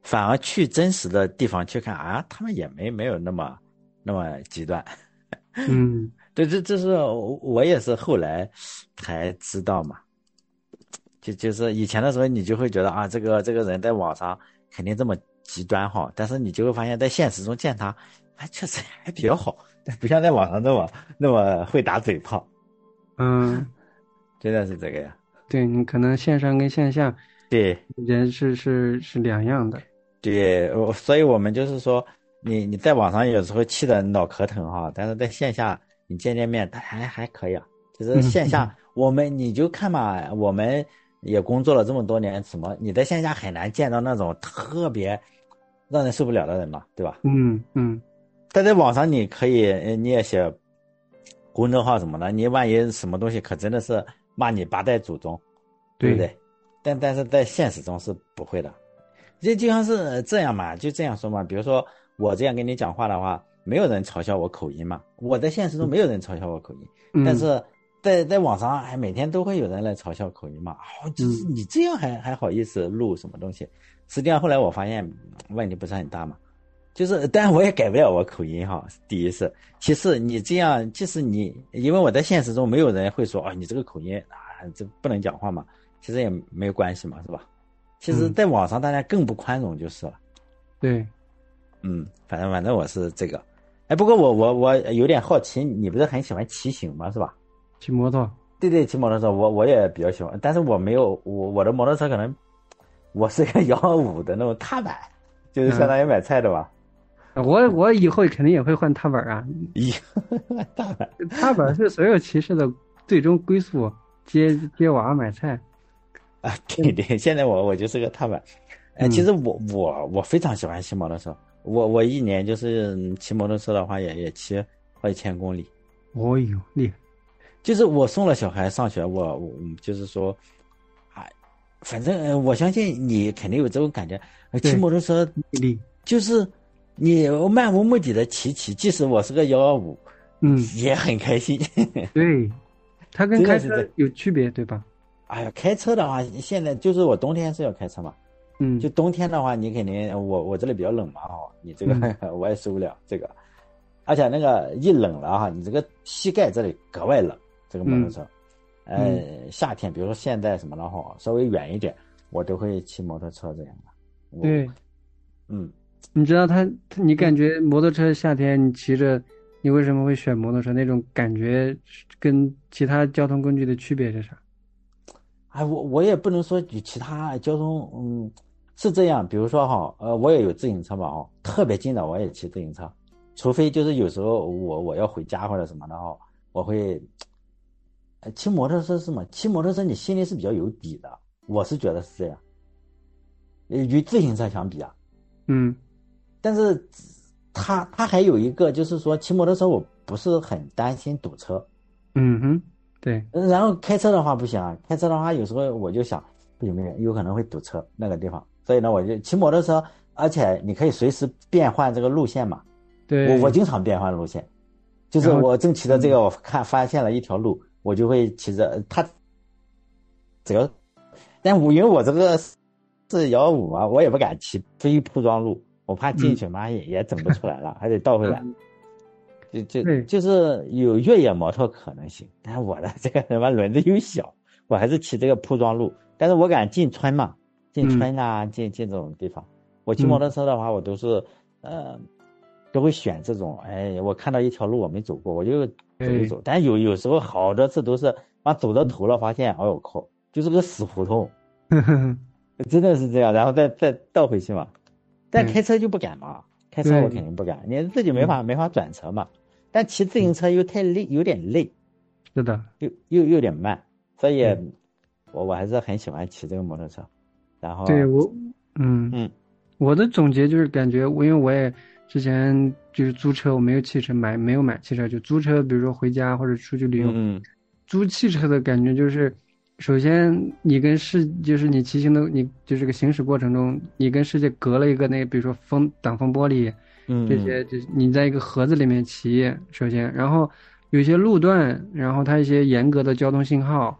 反而去真实的地方去看啊，他们也没没有那么那么极端。 嗯， 对，这这是我也是后来才知道嘛。就就是以前的时候，你就会觉得啊，这个这个人在网上肯定这么极端哈，但是你就会发现，在现实中见他，还确实还比较好，但不像在网上那么那么会打嘴炮。 嗯， 真的是这个呀。 对，你可能线上跟线下对人是是是两样的。 对，我所以我们就是说，你你在网上有时候气得脑壳疼哈，但是在线下你见见面，还还可以啊。就是线下我们你就看嘛，我们也工作了这么多年，什么你在线下很难见到那种特别让人受不了的人嘛，对吧？ 嗯嗯， 但在网上你可以，呃你也写公众号什么的，你万一什么东西可真的是骂你八代祖宗，对不对， 对？但但是在现实中是不会的。这就像是这样嘛，就这样说嘛。比如说我这样跟你讲话的话，没有人嘲笑我口音嘛。我在现实中没有人嘲笑我口音， 嗯但是在在网上还每天都会有人来嘲笑口音嘛。哦，就是你这样还还好意思录什么东西？实际上后来我发现问题不是很大嘛。就是，但我也改不了我口音哈。第一是，其次你这样，即使你因为我在现实中没有人会说啊、哦，你这个口音啊，这不能讲话嘛。其实也没有关系嘛，是吧？其实，在网上大家更不宽容就是了。 对， 嗯，反正反正我是这个。哎，不过我我我有点好奇，你不是很喜欢骑行吗？是吧？ 骑摩托。 对对，骑摩托车我我也比较喜欢，但是我没有我我的摩托车可能我是个幺五的那种踏板，就是相当于买菜的吧。 我我以后肯定也会换踏板啊！ 咦，踏板， 踏板是所有骑士的最终归宿，接接娃买菜。 啊，对对，现在我我就是个踏板。哎，其实我我我非常喜欢骑摩托车，我我一年就是骑摩托车的话也也骑好几千公里。 哦呦，厉害！ 就是我送了小孩上学，我我就是说，啊，反正我相信你肯定有这种感觉，骑摩托车就是你漫无目的的骑骑，即使我是个幺二五， 嗯， 也很开心。 对，它跟开车有区别，对吧？ 哎呀，开车的话，现在就是我冬天是要开车嘛， 嗯， 就冬天的话，你肯定我我这里比较冷嘛，哦，你这个、嗯、我也受不了这个，而且那个一冷了哈，你这个膝盖这里格外冷，这个摩托车，嗯、呃、嗯，夏天比如说现在什么的话，稍微远一点，我都会骑摩托车这样的。 对， 嗯， 你知道他，你感觉摩托车夏天你骑着，你为什么会选摩托车？那种感觉跟其他交通工具的区别是啥？ 哎，我我也不能说与其他交通，嗯，是这样。比如说哈，呃，我也有自行车嘛，哦，特别近的我也骑自行车，除非就是有时候我我要回家或者什么的话，我会，呃，骑摩托车是什么？骑摩托车你心里是比较有底的，我是觉得是这样。与自行车相比啊， 嗯， 但是它它还有一个就是说，骑摩托车我不是很担心堵车。 嗯哼。对， 然后开车的话不行啊，开车的话有时候我就想，不行不行，有可能会堵车那个地方，所以呢我就骑摩托车，而且你可以随时变换这个路线嘛。 对， 我我经常变换路线，就是我正骑着这个，我看发现了一条路，我就会骑着它，只要，但我因为我这个是幺五嘛，我也不敢骑非铺装路，我怕进去嘛、嗯、也也整不出来了，还得倒回来。就就就是有越野摩托可能性，但是我的这个他妈轮子又小，我还是骑这个铺装路。但是我敢进村嘛，进村啊，嗯、进进这种地方。我骑摩托车的话，我都是呃都会选这种，哎，我看到一条路我没走过，我就走一走。但有有时候好多次都是啊走到头了，发现哎呦靠，就是个死胡同，真的是这样，然后再再倒回去嘛。但开车就不敢嘛，开车我肯定不敢，你自己没法、嗯、没法转车嘛。但骑自行车又太累，有点累， 是的， 又又有点慢，所以我我还是很喜欢骑这个摩托车。然后对我，嗯嗯， 我的总结就是感觉我，因为我也之前就是租车，我没有汽车，买没有买汽车，就租车，比如说回家或者出去旅游， 嗯， 租汽车的感觉就是，首先你跟世，就是你骑行的，你就这个行驶过程中，你跟世界隔了一个那个，比如说风挡风玻璃。 嗯， 这些就是你在一个盒子里面骑，首先，然后有些路段，然后它一些严格的交通信号，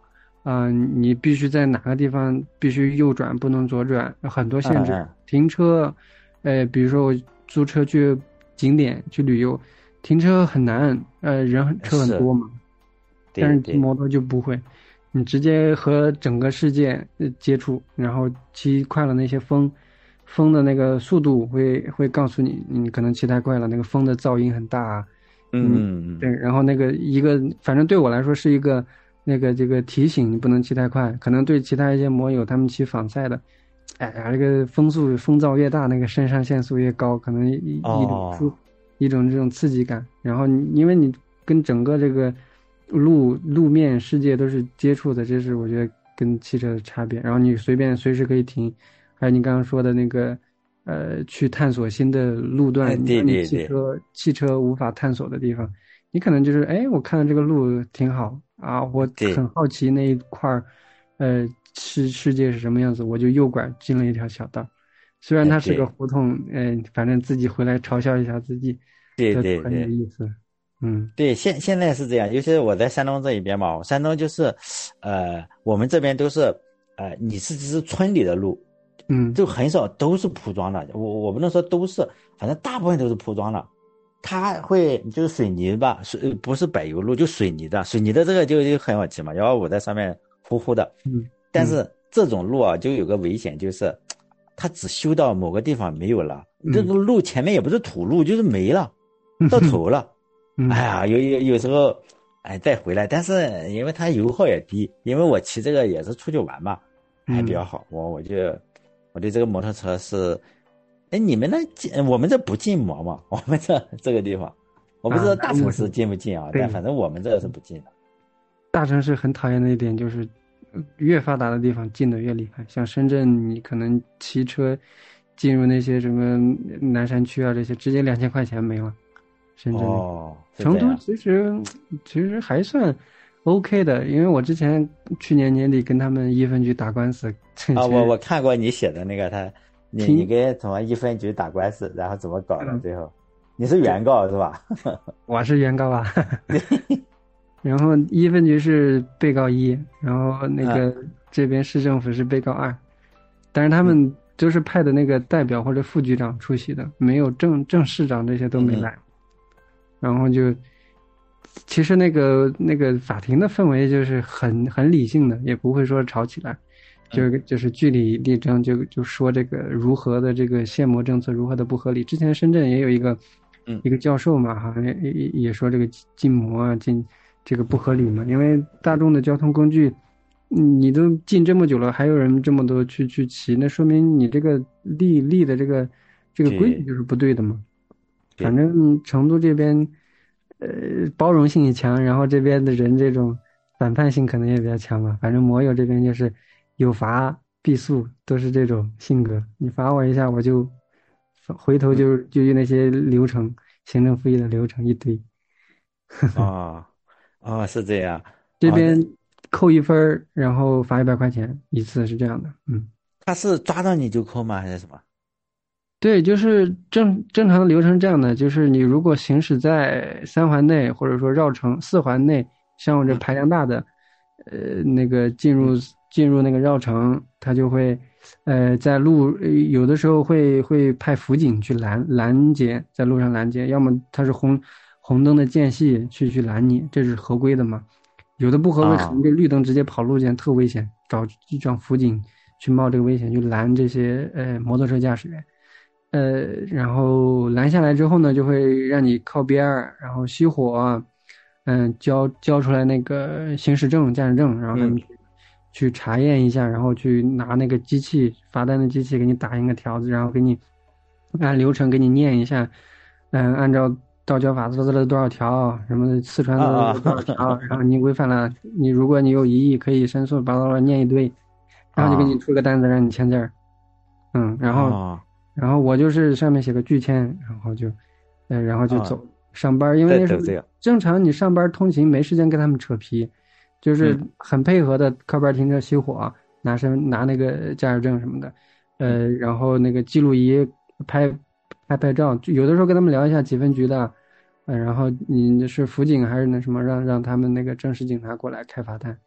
啊、你必须在哪个地方必须右转，不能左转，有很多限制。 嗯嗯， 停车，呃，比如说我租车去景点去旅游，停车很难，呃，人很车很是， 多嘛。但对对是骑摩托就不会，你直接和整个世界呃接触，然后骑快了那些风，风的那个速度会会告诉你，你可能骑太快了，那个风的噪音很大啊。嗯，对， 嗯嗯嗯， 然后那个一个，反正对我来说是一个那个这个提醒，你不能骑太快。可能对其他一些摩友他们骑仿赛的，哎呀，这个风速风噪越大，那个肾上腺素越高，可能一一种哦， 舒一种这种刺激感。然后你因为你跟整个这个路路面世界都是接触的，这是我觉得跟汽车的差别。然后你随便随时可以停，还有你刚刚说的那个，呃，去探索新的路段， 哎，对你对对汽车汽车无法探索的地方，你可能就是哎，我看到这个路挺好啊，我对， 很好奇那一块儿，呃，世世界是什么样子，我就右拐进了一条小道。虽然它是个哎对胡同，嗯、反正自己回来嘲笑一下自己， 对都很有对对。 意思。嗯对，现现在是这样，尤其是我在山东这一边嘛，山东就是，呃，我们这边都是，呃，你是只是村里的路， 嗯就很少都是铺装的。我我不能说都是，反正大部分都是铺装的。它会就是水泥吧，水不是柏油路，就水泥的，水泥的这个就就很好骑嘛，然后我在上面呼呼的。 嗯嗯但是这种路啊，就有个危险，就是它只修到某个地方没有了，这嗯个路前面也不是土路，就是没了，到嗯头了。哎嗯呀，有有有时候，哎，再回来，但是因为它油耗也低，因为我骑这个也是出去玩嘛，还比较嗯好。我我就我对这个摩托车是，哎，你们那禁，我们这不禁摩嘛？我们这这个地方，我不知啊， 道大城市南摩是禁不禁啊，但对。 反正我们这是不禁的。 大城市很讨厌的一点就是，呃越发达的地方禁得越厉害。像深圳，你可能骑车进入那些什么南山区啊，这些直接两千块钱没了。深圳那， 哦，是成都这样其实其实还算 OK 的，因为我之前去年年底跟他们一分局打官司，其啊。我实我看过你写的那个他，你你挺跟什么一分局打官司，然后怎么搞的？ 嗯， 最后你是原告是吧？ 我是原告啊。然后一分局是被告一，然后那嗯个这边市政府是被告二，但是他嗯们都是派的那个代表或者副局长出席的，没有正正市长这些都嗯嗯没来。然后就其实那个那个法庭的氛围就是很很理性的，也不会说吵起来， 嗯就就是据理力争，就就说这个如何的这个限摩政策如何的不合理。之前深圳也有一个嗯一个教授嘛，好像也也也说这个禁摩啊禁这个不合理嘛，因为大众的交通工具。你都禁这么久了，还有人这么多去去骑，那说明你这个立立的这个这个规矩对就是不对的嘛。反对正成都这边，呃，包容性也强，然后这边的人这种反叛性可能也比较强吧。反正摩友这边就是有罚必诉，都是这种性格。你罚我一下，我就回头嗯就就用那些流程，行政复议的流程一堆。 哦哦是这样。哦，那这边扣一分儿然后罚一百块钱一次，是这样的。嗯。 他是抓到你就扣吗？还是什么？ 对，就是正正常的流程是这样的，就是你如果行驶在三环内，或者说绕城四环内，像我这嗯排量大的，呃，那个进入嗯进入那个绕城，它就会，呃，在路呃有的时候会会派辅警去拦拦截，在路上拦截，要么它是红红灯的间隙去去拦你，这是合规的嘛？有的不合规，可能啊这绿灯直接跑路肩，特危险，找找辅警去冒这个危险去拦这些呃摩托车驾驶员。呃，然后拦下来之后呢，就会让你靠边儿，然后熄火，嗯，交交出来那个行驶证、驾驶证，然后他们嗯去去查验一下，然后去拿那个机器罚单的机器给你打印个条子，然后给你按流程给你念一下，嗯，按照道交法滋滋了多少条，什么四川啊的多少条， 啊然后你违反了，你如果你有异议可以申诉，巴拉巴拉念一堆，然后就给你啊出个单子让你签字儿，嗯，然后。 啊！ 然后我就是上面写个拒签，然后就，呃，然后就啊走上班，因为那时候在走这个。 正常你上班通勤没时间跟他们扯皮，就是嗯很配合的靠边停车熄火，拿身拿那个驾驶证什么的， 嗯呃，然后那个记录仪拍拍拍照，就有的时候跟他们聊一下几分局的，呃，然后你是辅警还是那什么，让让他们那个正式警察过来开罚单，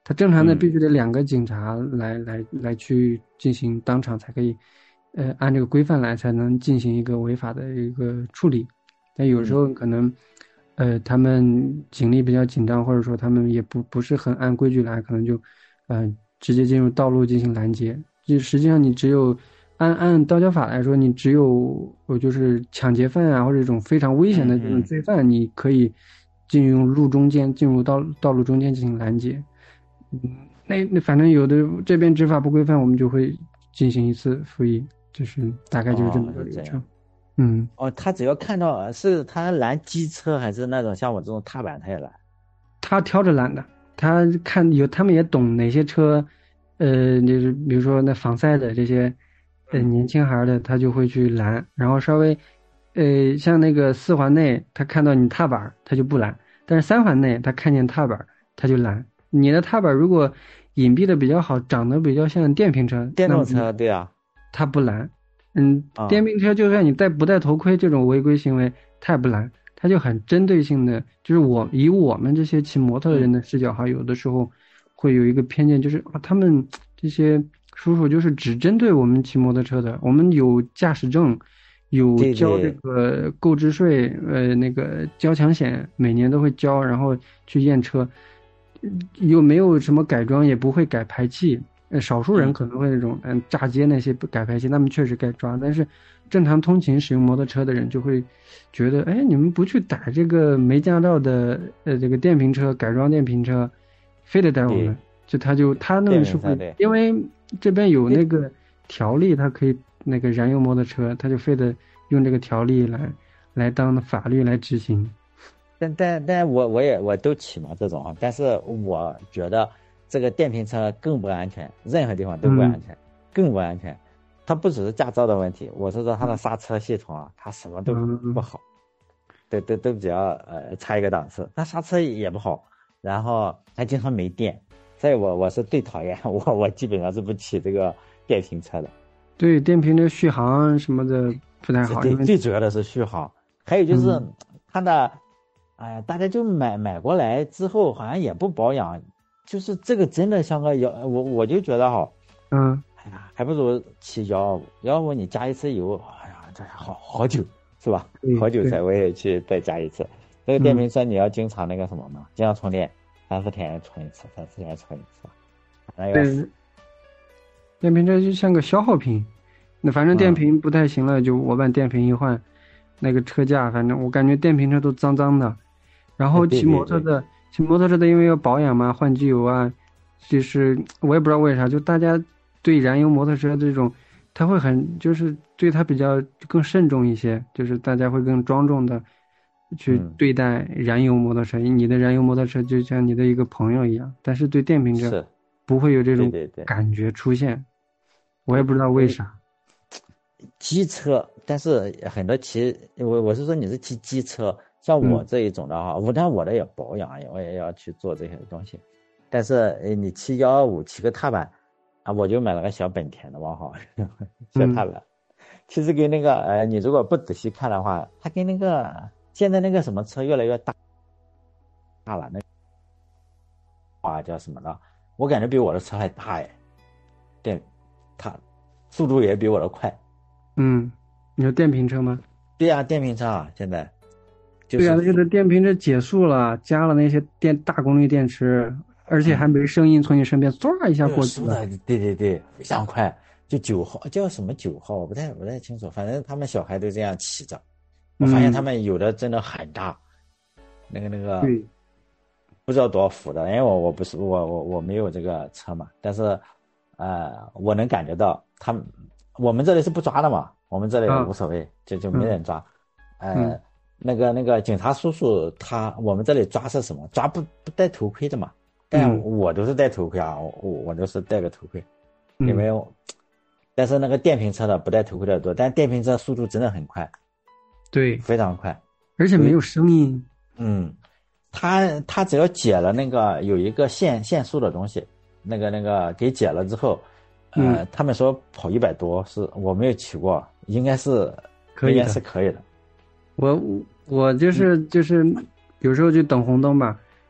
他正常的嗯必须得两个警察来、来来去进行当场才可以，呃，按这个规范来才能进行一个违法的一个处理。但有时嗯候可能，呃，他们警力比较紧张，或者说他们也不不是很按规矩来，可能就，呃，直接进入道路进行拦截。就实际上你只有按按道交法来说，你只有呃就是抢劫犯啊，或者这种非常危险的这种嗯嗯， 罪犯，你可以进入路中间，进入道道路中间进行拦截。嗯，那那反正有的这边执法不规范，我们就会进行一次复议，就是大概就是这么哦，是这样。 个流程。嗯， 哦，他只要看到是他拦机车还是那种像我这种踏板他也拦。 他挑着拦的，他看有他们也懂哪些车，呃，就是比如说那仿赛的这些，呃， 嗯年轻孩儿的，他就会去拦，然后稍微，呃，像那个四环内，他看到你踏板儿他就不拦，但是三环内他看见踏板儿他就拦。你的踏板儿如果隐蔽的比较好，长得比较像电瓶车， 电动那么车对啊。 他不拦。嗯， 啊、 电瓶车就算你戴不戴头盔这种违规行为，他也不拦。他就很针对性的，就是我以我们这些骑摩托的人嗯， 的视角哈，有的时候会有一个偏见，就是啊，他们这些叔叔就是只针对我们骑摩托车的，我们有驾驶证，有对交这对个购置税，呃，那个交强险，每年都会交，然后去验车，又没有什么改装，也不会改排气。呃，少数人嗯可能会那种嗯炸街那些不改排气，他们确实该抓，但是正常通勤使用摩托车的人就会觉得，哎，你们不去逮这个没驾照的呃这个电瓶车改装电瓶车，非得逮我们， 对， 就他就他那电个是会， 瓶车对。 因为这边有那那个条例，他可以那个燃油摩托车，他就非得用这个条例来来当法律来执行。 但但但我我也我都骑嘛这种啊，但是我觉得这个电瓶车更不安全，任何地方都不安嗯全，更不安全。它不只是驾照的问题，我是说它的刹车系统啊，它什么都不嗯好，都都都比较呃差一个档次。它刹车也不好，然后还经常没电，所以我我是最讨厌，我我基本上是不骑这个电瓶车的。 对，电瓶的续航什么的不太好， 最因为最主要的是续航，还有就是嗯它的，哎、大家就买买过来之后好像也不保养，就是这个真的像个幺，我我就觉得哈， 嗯哎呀，还不如骑幺五，幺五你加一次油，哎呀，这好好久是吧？ 对好久对才我也去再加一次。这个电瓶车你要经常那个什么嘛，经常充电，三四天充一次，三四天充一次，反正要死。 对，电瓶车就像个消耗品。那反正电嗯， 瓶不太行了，就我把电瓶一换，那个车架，反正我感觉电瓶车都脏脏的。然哎后骑对对对。 摩托的，骑摩托车的因为要保养嘛，换机油啊，就是我也不知道为啥，就大家对燃油摩托车这种，他会很就是对它比较更慎重一些，就是大家会更庄重的去嗯， 对待燃油摩托车。你的燃油摩托车就像你的一个朋友一样，但是对电瓶车是， 不会有这种对对对感觉出现，我也对， 不知道为因为啥。 机车，但是很多骑我我是说你是骑机车，像我嗯这一种的话，我但我的也保养，我也要去做这些东西。但是呃你骑幺二五骑个踏板啊，我就买了个小本田的往好小踏嗯板，其实跟那个呃你如果不仔细看的话，它跟那个现在那个什么车越来越大大了，那啊叫什么的，我感觉比我的车还大哎，对，它速度也比我的快。 嗯，你说电瓶车吗？ 对呀、电瓶车啊，现在就对呀、 是那个的电瓶车减速了，加了那些电大功率电池，而且还嗯， 没声音从你身边唰一下过去了。 特殊的，对对对，非常快。就九号叫什么九号，我不太不太清楚，反正他们小孩都这样骑着。我发现他嗯， 们有的真的很大，那个那个对， 不知道多少伏的，因为我我不是我我我没有这个车嘛，但是呃我能感觉到他们我们这里是不抓的嘛，我们这里啊， 无所谓，就就没人抓。呃嗯那个那个警察叔叔他我们这里抓是什么？抓不不戴头盔的嘛，但嗯我都是戴头盔啊，我我都是戴个头盔，因为嗯， 但是那个电瓶车的不戴头盔的多，但电瓶车速度真的很快， 对， 非常快。 而且没有声音。 嗯，他他只要解了那个有一个限限速的东西，那个那个给解了之后，呃， 嗯， 他们说跑一百多是我没有骑过，应该是应该可以的。 是可以的。 我我就是就是有时候就等红灯吧，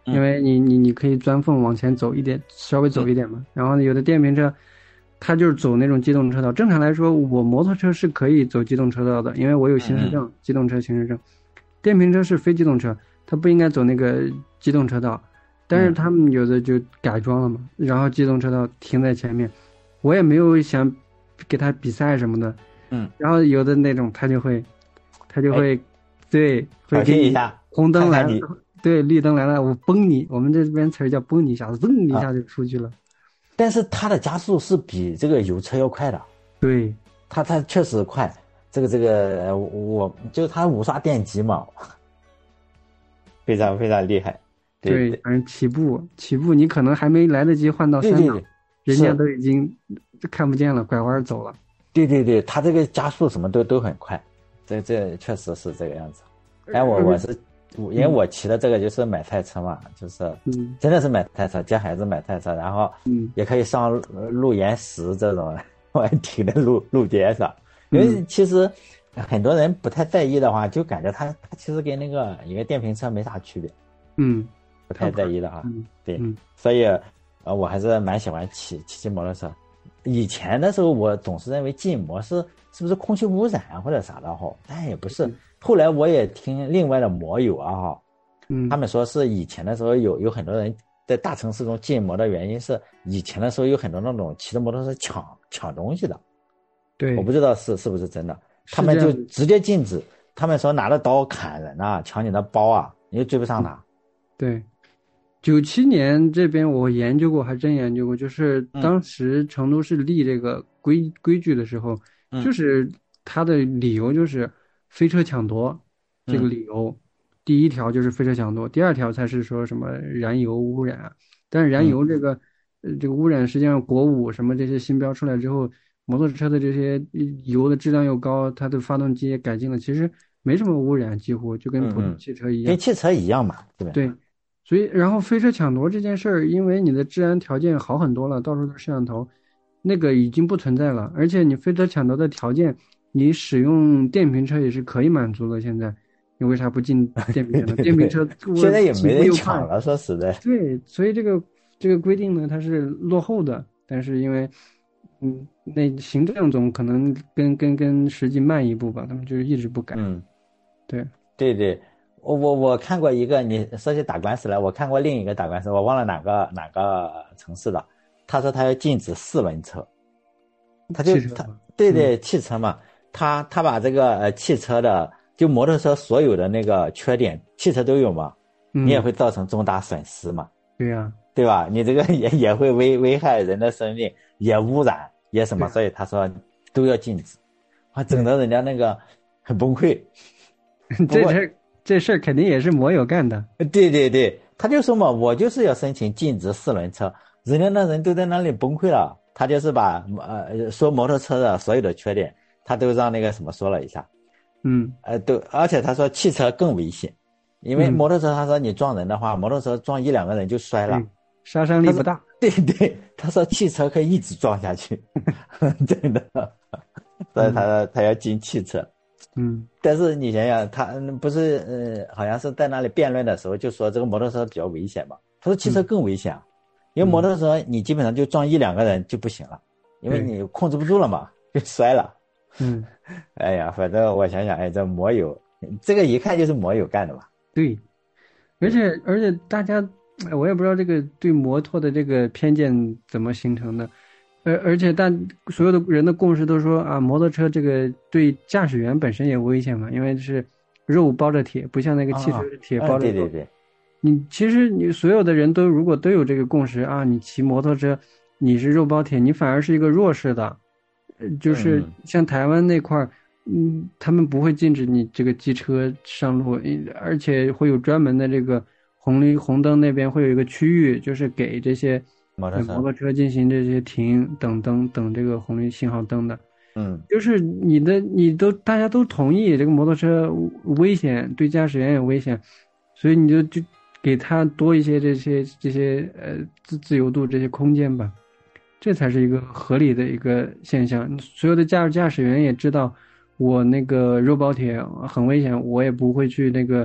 因为你你你可以钻缝往前走一点，稍微走一点嘛。嗯、然后呢，有的电瓶车，它就是走那种机动车道。正常来说，我摩托车是可以走机动车道的，因为我有行驶证，嗯、机动车行驶证。电瓶车是非机动车，它不应该走那个机动车道。但是他们有的就改装了嘛，嗯、然后机动车道停在前面，我也没有想给他比赛什么的。 嗯， 然后有的那种他就会，他就会，哎、对，会给你一下， 红灯来了。看看对，绿灯来了，我崩你，我们这边词儿叫崩你一下子，噌一下就出去了。啊、 但是它的加速是比这个油车要快的。 对， 它它确实快。这个这个，我就是它无刷电机嘛，非常非常厉害。对， 对反正起步起步，你可能还没来得及换到三档，人家都已经看不见了，拐弯走了。 对对对，它这个加速什么都都很快，这这确实是这个样子。哎，我我是。因为我骑的这个就是买菜车嘛，就是真的是买菜车，接孩子买菜车，然后也可以上路沿石这种，我还停在路路边上。因为其实很多人不太在意的话，就感觉它它其实跟那个一个电瓶车没啥区别， 嗯， 不太在意的啊。对，所以呃我还是蛮喜欢骑骑骑摩托车。以前的时候我总是认为禁摩是是不是空气污染或者啥的哈，但也不是。后来我也听另外的摩友啊哈，嗯，他们说是以前的时候有有很多人在大城市中禁摩的原因是以前的时候有很多那种骑着摩托车抢抢东西的， 对， 我不知道是是不是真的，他们就直接禁止，他们说拿着刀砍人啊，抢你的包啊，你就追不上他。 对，九七年这边我研究过，还真研究过，就是当时成都市立这个规规矩的时候， 嗯、 就是他的理由就是飞车抢夺这个理由，嗯、第一条就是飞车抢夺，第二条才是说什么燃油污染。但是燃油这个，嗯、呃，这个污染实际上国五什么这些新标出来之后，摩托车的这些油的质量又高，它的发动机也改进了，其实没什么污染，几乎就跟普通汽车一样， 嗯、跟汽车一样嘛，对吧？ 对。所以，然后飞车抢夺这件事儿，因为你的治安条件好很多了，到处都是摄像头，那个已经不存在了。而且你飞车抢夺的条件，你使用电瓶车也是可以满足的。现在，你为啥不进电瓶车呢？电瓶车现在也没人抢了，说实在。 对，所以这个这个规定呢，它是落后的。但是因为，嗯，那行政总可能跟跟跟实际慢一步吧，他们就是一直不改。 嗯， 对， 对对。我我我看过一个，你说起打官司来，我看过另一个打官司，我忘了哪个哪个城市的。他说他要禁止四轮车，他就他对对、嗯、汽车嘛，他他把这个呃汽车的就摩托车所有的那个缺点，汽车都有嘛， 嗯、 你也会造成重大损失嘛。 对呀、啊， 对吧？你这个也也会危危害人的生命，也污染，也什么，所以他说都要禁止，啊，整得人家那个很崩溃。 这事这事儿肯定也是摩友干的。 对对对，他就说嘛，我就是要申请禁止四轮车，人家那人都在那里崩溃了。他就是把呃说摩托车的所有的缺点，他都让那个什么说了一下。 嗯， 呃，都，而且他说汽车更危险，因为摩托车他说你撞人的话，嗯、摩托车撞一两个人就摔了， 杀伤力不大。 对对，他说汽车可以一直撞下去，真的，所以他说他要禁汽车。 嗯， 但是你想想，他不是呃，好像是在那里辩论的时候就说这个摩托车比较危险嘛。他说汽车更危险，嗯、因为摩托车你基本上就撞一两个人就不行了，因为你控制不住了嘛，就摔了。 嗯， 哎呀，反正我想想，哎，这摩友，这个一看就是摩友干的吧？ 对，而且而且大家，我也不知道这个对摩托的这个偏见怎么形成的。而而且，但所有的人的共识都说啊，摩托车这个对驾驶员本身也危险嘛，因为是肉包着铁，不像那个汽车是铁包着肉。 对对对， 你其实你所有的人都如果都有这个共识啊，你骑摩托车你是肉包铁，你反而是一个弱势的，就是像台湾那块儿，嗯，他们不会禁止你这个机车上路，而且会有专门的这个红绿红灯那边会有一个区域，就是给这些。 摩托车摩托车进行这些停等灯等这个红绿信号灯的， 嗯， 就是你的你都大家都同意这个摩托车危险，对驾驶员也危险，所以你就就给他多一些这些这些呃自自由度这些空间吧，这才是一个合理的一个现象。所有的驾驾驶员也知道，我那个肉包铁很危险，我也不会去那个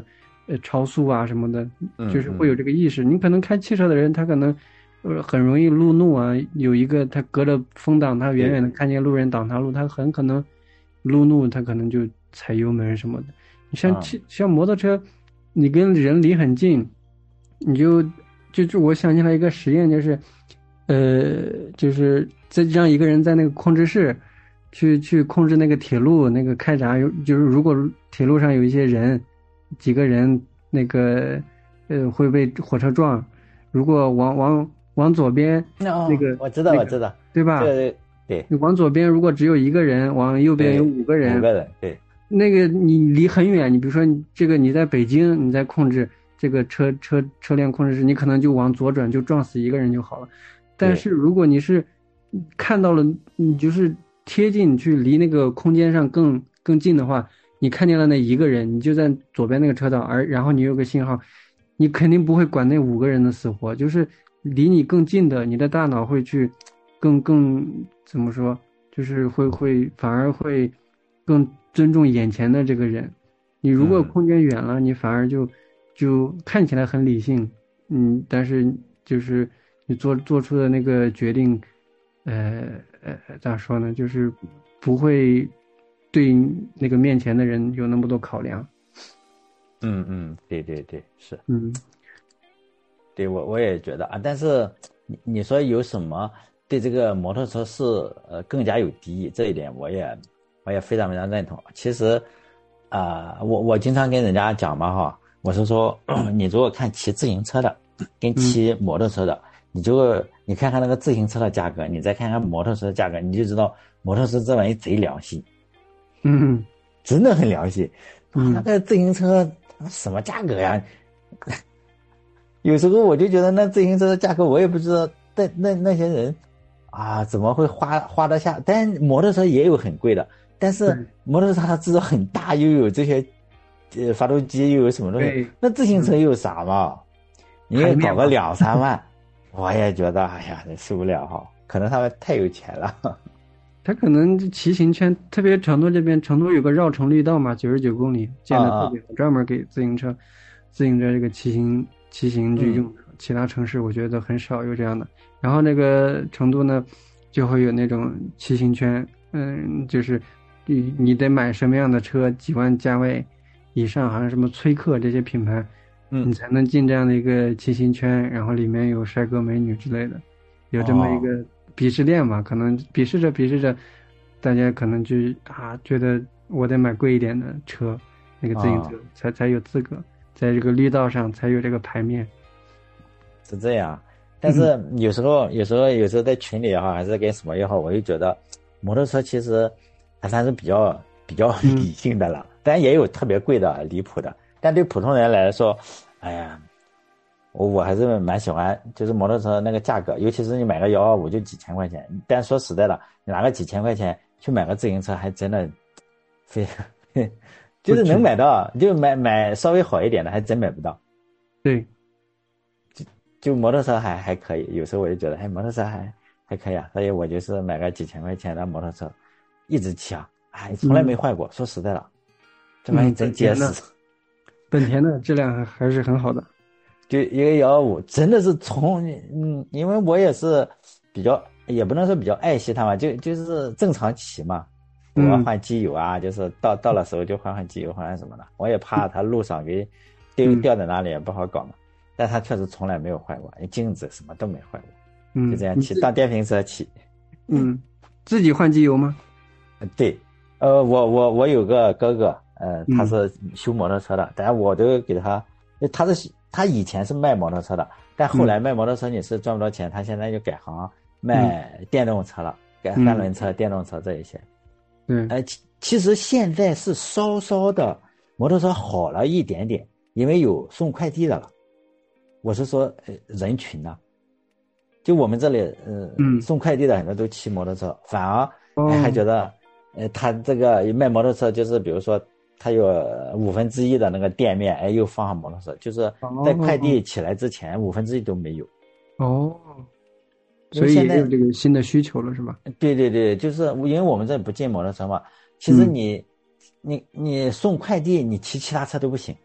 呃超速啊什么的， 嗯就是会有这个意识。你可能开汽车的人，他可能呃很容易路怒啊，有一个他隔着风挡，他远远的对看见路人挡他路，他很可能路怒，他可能就踩油门什么的。你像嗯汽像摩托车，你跟人离很近，你就就就我想起来一个实验，就是，呃，就是再让一个人在那个控制室，去去控制那个铁路那个开闸，有就是如果铁路上有一些人，几个人那个呃会被火车撞，如果往往往左边那哦， 个我知道， 那个我知道， 对吧？ 这个对， 你往左边如果只有一个人，往右边有对， 五个人， 五个人，对那个你离很远，你比如说你这个你在北京，你在控制这个车车车辆控制室，你可能就往左转，就撞死一个人就好了。但对， 是如果你是看到了，你就是贴近去离那个空间上更更近的话，你看见了那一个人，你就在左边那个车道，而然后你有个信号，你肯定不会管那五个人的死活，就是离你更近的，你的大脑会去更更怎么说，就是会会反而会更尊重眼前的这个人。你如果嗯空间远了，你反而就就看起来很理性，嗯，但是就是你做做出的那个决定，呃呃，咋说呢，就是不会对那个面前的人有那么多考量。 嗯嗯，对对对，是。 嗯对，我我也觉得啊，但是你你说有什么对这个摩托车是呃更加有敌意，这一点我也我也非常非常认同。其实啊、我我经常跟人家讲嘛哈，我是说你如果看骑自行车的跟嗯骑摩托车的，你就你看看那个自行车的价格，你再看看摩托车的价格，你就知道摩托车这玩意贼良心， 嗯真的很良心。啊，那嗯， 个自行车什么价格呀？有时候我就觉得那自行车的价格我也不知道，但那那些人啊怎么会花花得下？但摩托车也有很贵的，但是对摩托车它制造很大，又有这些呃发动机，又有什么东西， 对， 那自行车嗯， 有啥嘛？你也牌面嘛。 搞个两三万，我也觉得哎呀受不了哈，可能他们太有钱了。 它可能骑行圈，特别成都这边，成都有个绕城绿道嘛，九十九公里， 啊建的特啊， 别好，专门给自行车、自行车这个骑行骑行去嗯用的。其他城市我觉得很少有这样的。然后那个成都呢，就会有那种骑行圈，嗯，就是你你得买什么样的车，几万价位以上，好像什么崔克这些品牌， 嗯你才能进这样的一个骑行圈，然后里面有帅哥美女之类的。有这么一哦个鄙视链嘛，可能鄙视着鄙视着，大家可能就啊觉得我得买贵一点的车，那个自行车啊。 才才有资格在这个绿道上才有这个牌面。 是这样，但嗯是有时候，有时候，有时候在群里也好，还是跟什么也好，我就觉得摩托车其实还算是比较比较理嗯性的了。当然也有特别贵的、离谱的，但对普通人来说，哎呀，我我还是蛮喜欢，就是摩托车那个价格，尤其是你买个幺二五就几千块钱。但说实在的，你拿个几千块钱去买个自行车，还真的非就是能不止， 买到，就买买稍微好一点的，还真买不到。 对， 就摩托车还还可以，有时候我就觉得，哎，摩托车还还可以啊，所以我就是买个几千块钱的摩托车，一直骑啊，哎，从来没嗯坏过。说实在的，这玩意嗯， 真结实。 本田的本田的质量还还是很好的。 就一个幺二五，真的是从嗯，因为我也是比较，也不能说比较爱惜它嘛，就就是正常骑嘛，偶尔嗯换机油啊，就是到到了时候就换换机油，换换什么的。我也怕它路上给掉嗯掉在哪里也不好搞嘛，但它确实从来没有坏过，镜子什么都没坏过。就嗯， 这样骑， 你自当电瓶车骑。 嗯自己换机油吗？ 呃对，呃，我我我有个哥哥，呃，他嗯是修摩托车的，但是我都给他，他是他以前是卖摩托车的，但后嗯来卖摩托车你是赚不着钱，他现在就改行嗯卖电动车了，改嗯， 三轮车、电动车这一些。 对， 呃，其其实现在是稍稍的摩托车好了一点点，因为有送快递的了。我是说，呃，人群呢、就我们这里，呃， 嗯送快递的很多都骑摩托车，反而哦哎还觉得，呃，他这个卖摩托车就是比如说他有五分之一的那个店面，哎，又放上摩托车，就是在快递哦起来之前五分之一都没有。 哦， 因为现在， 所以也有这个新的需求了，是吧？ 对对对，就是因为我们这不进摩托车嘛，其实嗯你，你你送快递，你骑其他车都不行。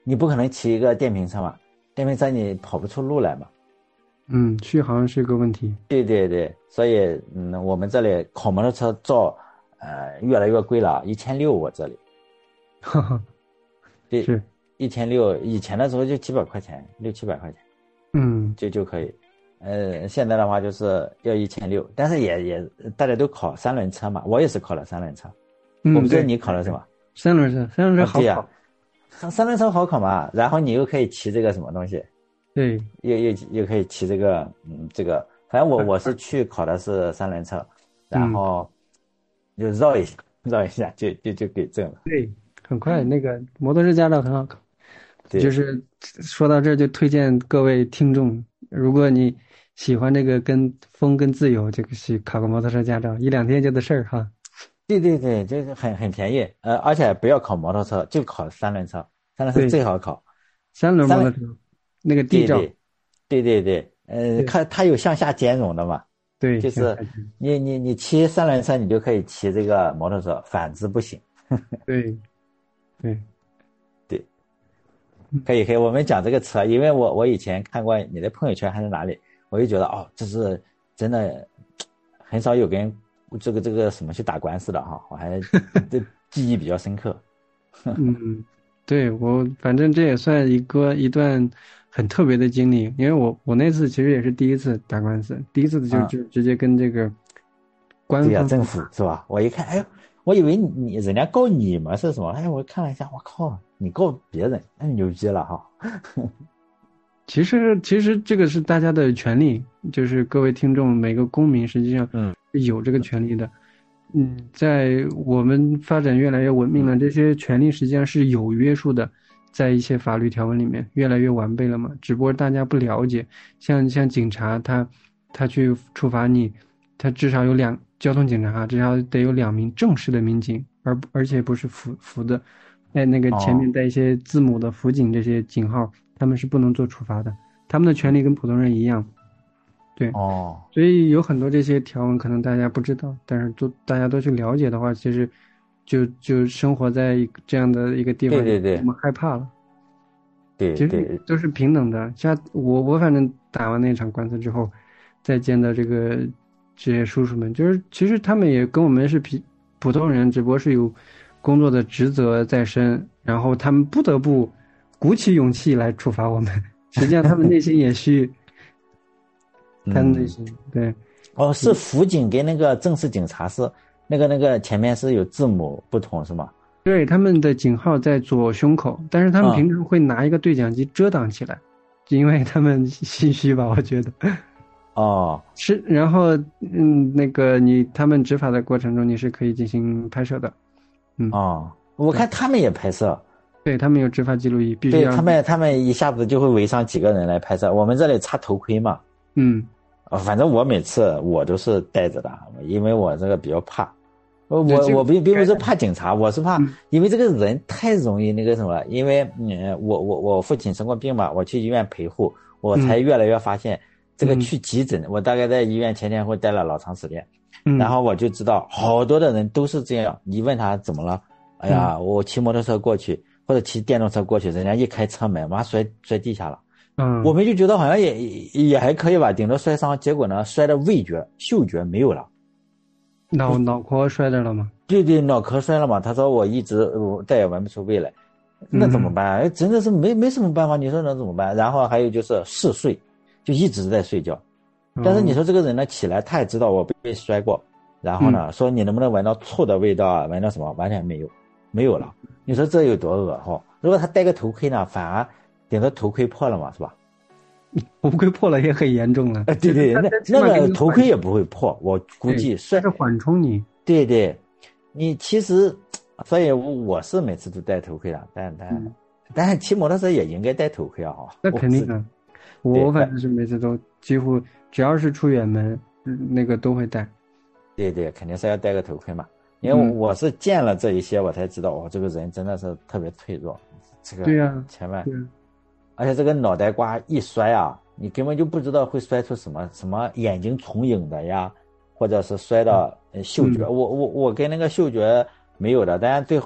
你不可能骑一个电瓶车嘛，电瓶车你跑不出路来嘛。 嗯，续航是个问题。 对对对，所以嗯，我们这里考摩托车照，呃，越来越贵了，一千六我这里。 哈哈， 对， 是， 一千六，以前的时候就几百块钱，六七百块钱嗯就就可以。呃，现在的话就是要一千六，但是也也大家都考三轮车嘛，我也是考了三轮车。我嗯，对， 不知道你考了什么？ 三轮车，三轮车啊，对呀、 好考。 三三轮车好考嘛，然后你又可以骑这个什么东西， 对， 又又又可以骑这个，嗯，这个，反正我我是去考的是三轮车，然嗯， 后就绕一下，绕一下就就就给证了。 对，很快。那个摩托车驾照很好考。就对， 是说到这儿，就推荐各位听众，如果你喜欢这个跟风跟自由，就去考个摩托车驾照，一两天就的事儿哈。 对对对，就是很很便宜，呃，而且不要考摩托车，就考三轮车，三轮车对， 最好考。 三轮三轮， 摩托车，那个地照， 对对对对对，呃， 对看它有向下兼容的嘛， 对， 就是行下去， 你你你骑三轮车，你就可以骑这个摩托车，反之不行。 对对， 对， 嗯可以可以，我们讲这个车，因为我我以前看过你的朋友圈还是哪里，我就觉得哦，这是真的很少有跟人这个这个什么去打官司的哈，我还这记忆比较深刻。 嗯，对我反正这也算一个一段很特别的经历，因为我我那次其实也是第一次打官司，第一次就嗯， 就直接跟这个官对呀、 方政府是吧？我一看，哎呦，我以为你你人家告你们是什么？哎，我看了一下，我靠，你告别人，那牛逼了哈！ 其实，其实这个是大家的权利，就是各位听众，每个公民实际上嗯是有这个权利的。嗯，在我们发展越来越文明了，这些权利实际上是有约束的，在一些法律条文里面越来越完备了嘛。只不过大家不了解，像像警察他他去处罚你，他至少有两交通警察至少得有两名正式的民警，而而且不是辅辅的，哎，那个前哦面带一些字母的辅警这些警号。他们是不能做处罚的，他们的权利跟普通人一样，对， 哦， 所以有很多这些条文可能大家不知道，但是都大家都去了解的话，其实就就生活在一个这样的一个地方， 对对对就不那么害怕了。其实对对， 都是平等的。像我我反正打完那场官司之后，再见到这个这些叔叔们，就是其实他们也跟我们是普普通人，只不过是有工作的职责在身，然后他们不得不鼓起勇气来处罚我们。实际上，他们内心也虚，他们内嗯， 心对哦，是辅警跟那个正式警察是那个那个前面是有字母不同是吗？ 对，他们的警号在左胸口，但是他们啊、 平时会拿一个对讲机遮挡起来，因为他们心虚吧，我觉得。 哦是，然后嗯，那个你他们执法的过程中，你是可以进行拍摄的，嗯， 哦，我看他们也拍摄， 对他们有执法记录仪，必须要， 对他们他们一下子就会围上几个人来拍摄。我们这里插头盔嘛， 嗯， 啊，反正我每次我都是戴着的，因为我这个比较怕。我我对这个我并并不是怕警察，我是怕嗯， 因为这个人太容易那个什么了。因为嗯，我我我父亲生过病嘛，我去医院陪护，我才嗯越来越发现这个嗯去急诊。我大概在医院前前后后待了老长时间， 嗯， 然后我就知道好多的人都是这样。你问他怎么了？哎呀，我骑摩托车过去或者骑电动车过去，人家一开车门，妈摔摔地下了。 嗯， 我们就觉得好像也也还可以吧，顶多摔伤，结果呢摔的味觉、嗅觉没有了。 脑脑壳摔着了吗？ 对对，脑壳摔了嘛。他说我一直我再也闻不出味来，那怎么办？哎，真的是没没什么办法。你说能怎么办？然后还有就是嗜睡，就一直在睡觉。但是你说这个人呢，起来他也知道我被摔过，然后呢说你能不能闻到醋的味道啊？闻到什么？完全没有，没有了。你说这有多恶哈？如果他戴个头盔呢，反而顶着头盔破了嘛，是吧？ 头盔破了也很严重了。 哎，对对，那那个头盔也不会破，我估计摔是缓冲你。 对对，你其实，所以我是每次都戴头盔的，但但、嗯、但是骑摩托车也应该戴头盔啊！哈， 那肯定的，我反正是每次都几乎只要是出远门，那个都会戴。 对对，肯定是要戴个头盔嘛，因为我是见了这一些，我才知道，哦，这个人真的是特别脆弱，这个对呀、啊， 千万， 对而且这个脑袋瓜一摔啊，你根本就不知道会摔出什么什么眼睛重影的呀。或者是摔到嗅觉，嗯、我我我跟那个嗅觉没有的，但是最后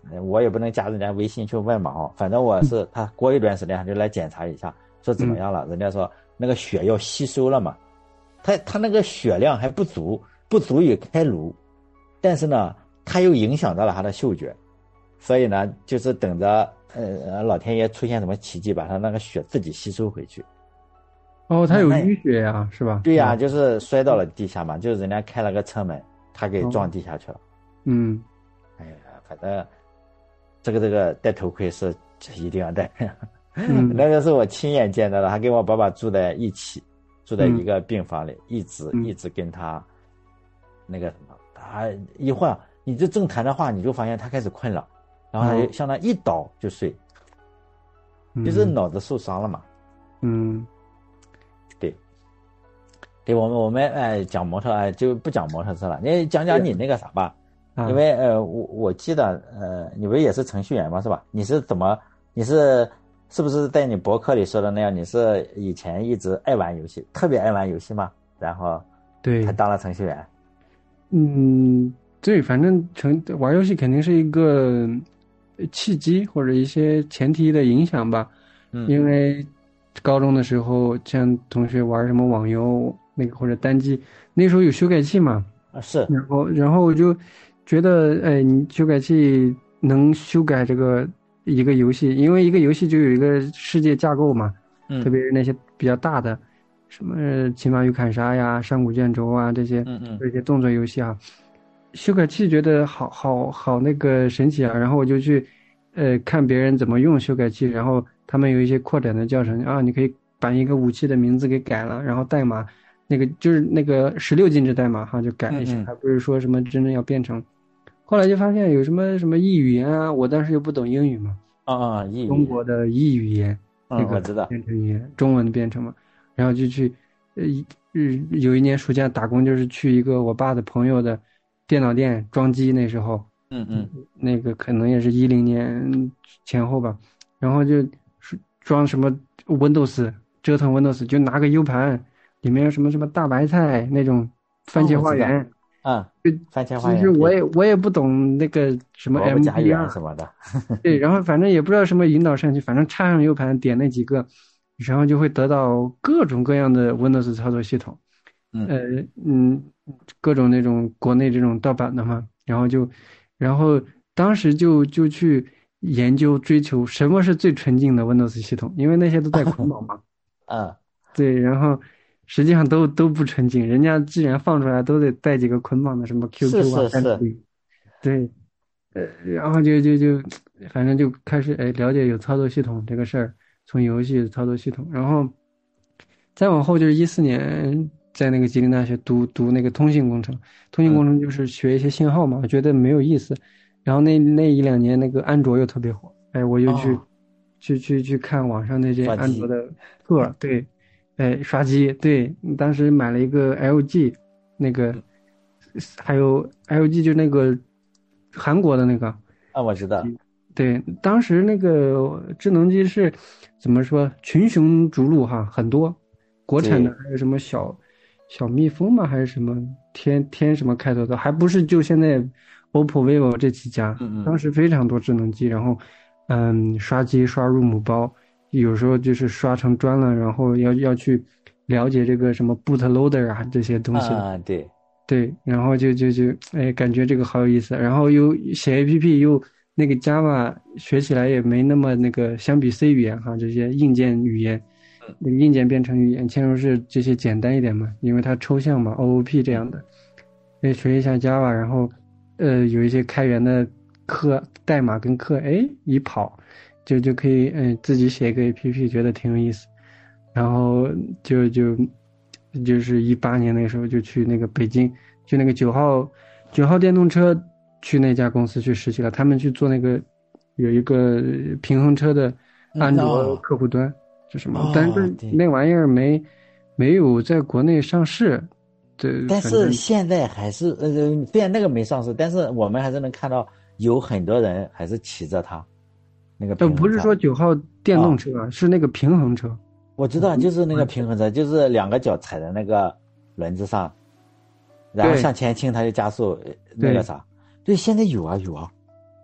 我也不能加人家微信去问嘛哦，反正我是他过一段时间他就来检查一下，说怎么样了，人家说那个血要吸收了嘛，他他那个血量还不足，不足以开颅，但是呢，他又影响到了他的嗅觉，所以呢，就是等着呃老天爷出现什么奇迹，把他那个血自己吸收回去。 哦，他有淤血呀，是吧？ 对呀，就是摔到了地下嘛，就是人家开了个车门，他给撞地下去了。 嗯， 哎呀，反正这个这个戴头盔是一定要戴。 嗯那个是我亲眼见到的，还跟我爸爸住在一起，住在嗯一个病房里，一直嗯一直跟他那个什么，他一会儿你就正谈着话，你就发现他开始困了，然后他就向那一倒就睡， 嗯就是脑子受伤了嘛。 嗯， 对，对我们我们哎讲摩托哎就不讲摩托车了，你讲讲你那个啥吧， 啊因为呃我我记得呃你不是也是程序员吗是吧？你是怎么你是是不是在你博客里说的那样？你是以前一直爱玩游戏，特别爱玩游戏吗？然后对才，当了程序员。 嗯，对，反正成玩游戏肯定是一个契机或者一些前提的影响吧。 嗯， 因为高中的时候，像同学玩什么网游那个或者单机，那时候有修改器嘛， 啊是， 然后然后我就觉得，哎，你修改器能修改这个一个游戏，因为一个游戏就有一个世界架构嘛， 嗯特别是那些比较大的，什么《骑马与砍杀》呀、上古卷轴啊这些嗯嗯这些动作游戏啊，修改器觉得好好好那个神奇啊，然后我就去呃看别人怎么用修改器，然后他们有一些扩展的教程啊，你可以把一个武器的名字给改了，然后代码那个就是那个十六进制代码哈就改一下， 嗯嗯还不是说什么真正要编程。后来就发现有什么什么异语言啊，我当时又不懂英语嘛， 啊啊意中国的异语言，那个嗯我知道。 编程语言，中文的编程嘛，然后就去，呃，日有一年暑假打工，就是去一个我爸的朋友的电脑店装机，那时候， 嗯嗯那个可能也是一零年前后吧，然后就是装什么 Windows，折腾 Windows，就拿个 U 盘，里面有什么什么大白菜那种番茄花园。 啊，番茄花园。 其实我也我也不懂那个什么萝卜 M 夹 D 园 R 什么的。 对，然后反正也不知道什么引导上去，反正插上 U 盘点那几个，然后就会得到各种各样的 Windows 操作系统， 嗯呃嗯，各种那种国内这种盗版的嘛，然后就，然后当时就就去研究追求什么是最纯净的 Windows 系统，因为那些都带捆绑嘛， 嗯对，然后实际上都都不纯净，人家既然放出来都得带几个捆绑的什么是 Q Q 啊、 是是。 三六零，对。呃，然后就就就，反正就开始哎了解有操作系统这个事儿，从游戏操作系统，然后再往后就是一四年在那个吉林大学读读那个通信工程，通信工程就是学一些信号嘛，我觉得没有意思。然后那那一两年那个安卓又特别火，哎，我就去、 哦去去去看网上那些刷机安卓的课，对，哎，刷机，对，当时买了一个 L G，那个还有 L G 就那个韩国的那个。 啊我知道。 对，当时那个智能机是怎么说，群雄逐鹿哈，很多，国产的对还有什么小小蜜蜂嘛，还是什么天天什么开头的，还不是就现在 O P P O、vivo 这几家， 嗯嗯当时非常多智能机，然后嗯，刷机刷入母包，有时候就是刷成砖了，然后要要去了解这个什么 bootloader 啊这些东西的。 啊对。 对，然后就就就哎，感觉这个好有意思，然后又写 A P P 又那个 Java 学起来也没那么那个，相比 C 语言哈这些硬件语言，那个硬件编程语言嵌入式这些简单一点嘛，因为它抽象嘛 ，O O P 这样的，哎学一下 Java，然后呃有一些开源的课代码跟课，哎一跑就就可以嗯、呃、自己写一个 A P P，觉得挺有意思，然后就就。就是一八年那个时候就去那个北京，去那个九号九号电动车去那家公司去实习了。他们去做那个有一个平衡车的安卓客户端，是什么？ 哦但是对那玩意儿没没有在国内上市。对， 但反正是现在还是呃，虽然那个没上市，但是我们还是能看到有很多人还是骑着它那个呃平衡车。 不是说九号电动车啊，是那个平衡车。 我知道，就是那个平衡车，就是两个脚踩在那个轮子上，然后对向前倾，它就加速，呃那个啥。对，现在有啊有啊。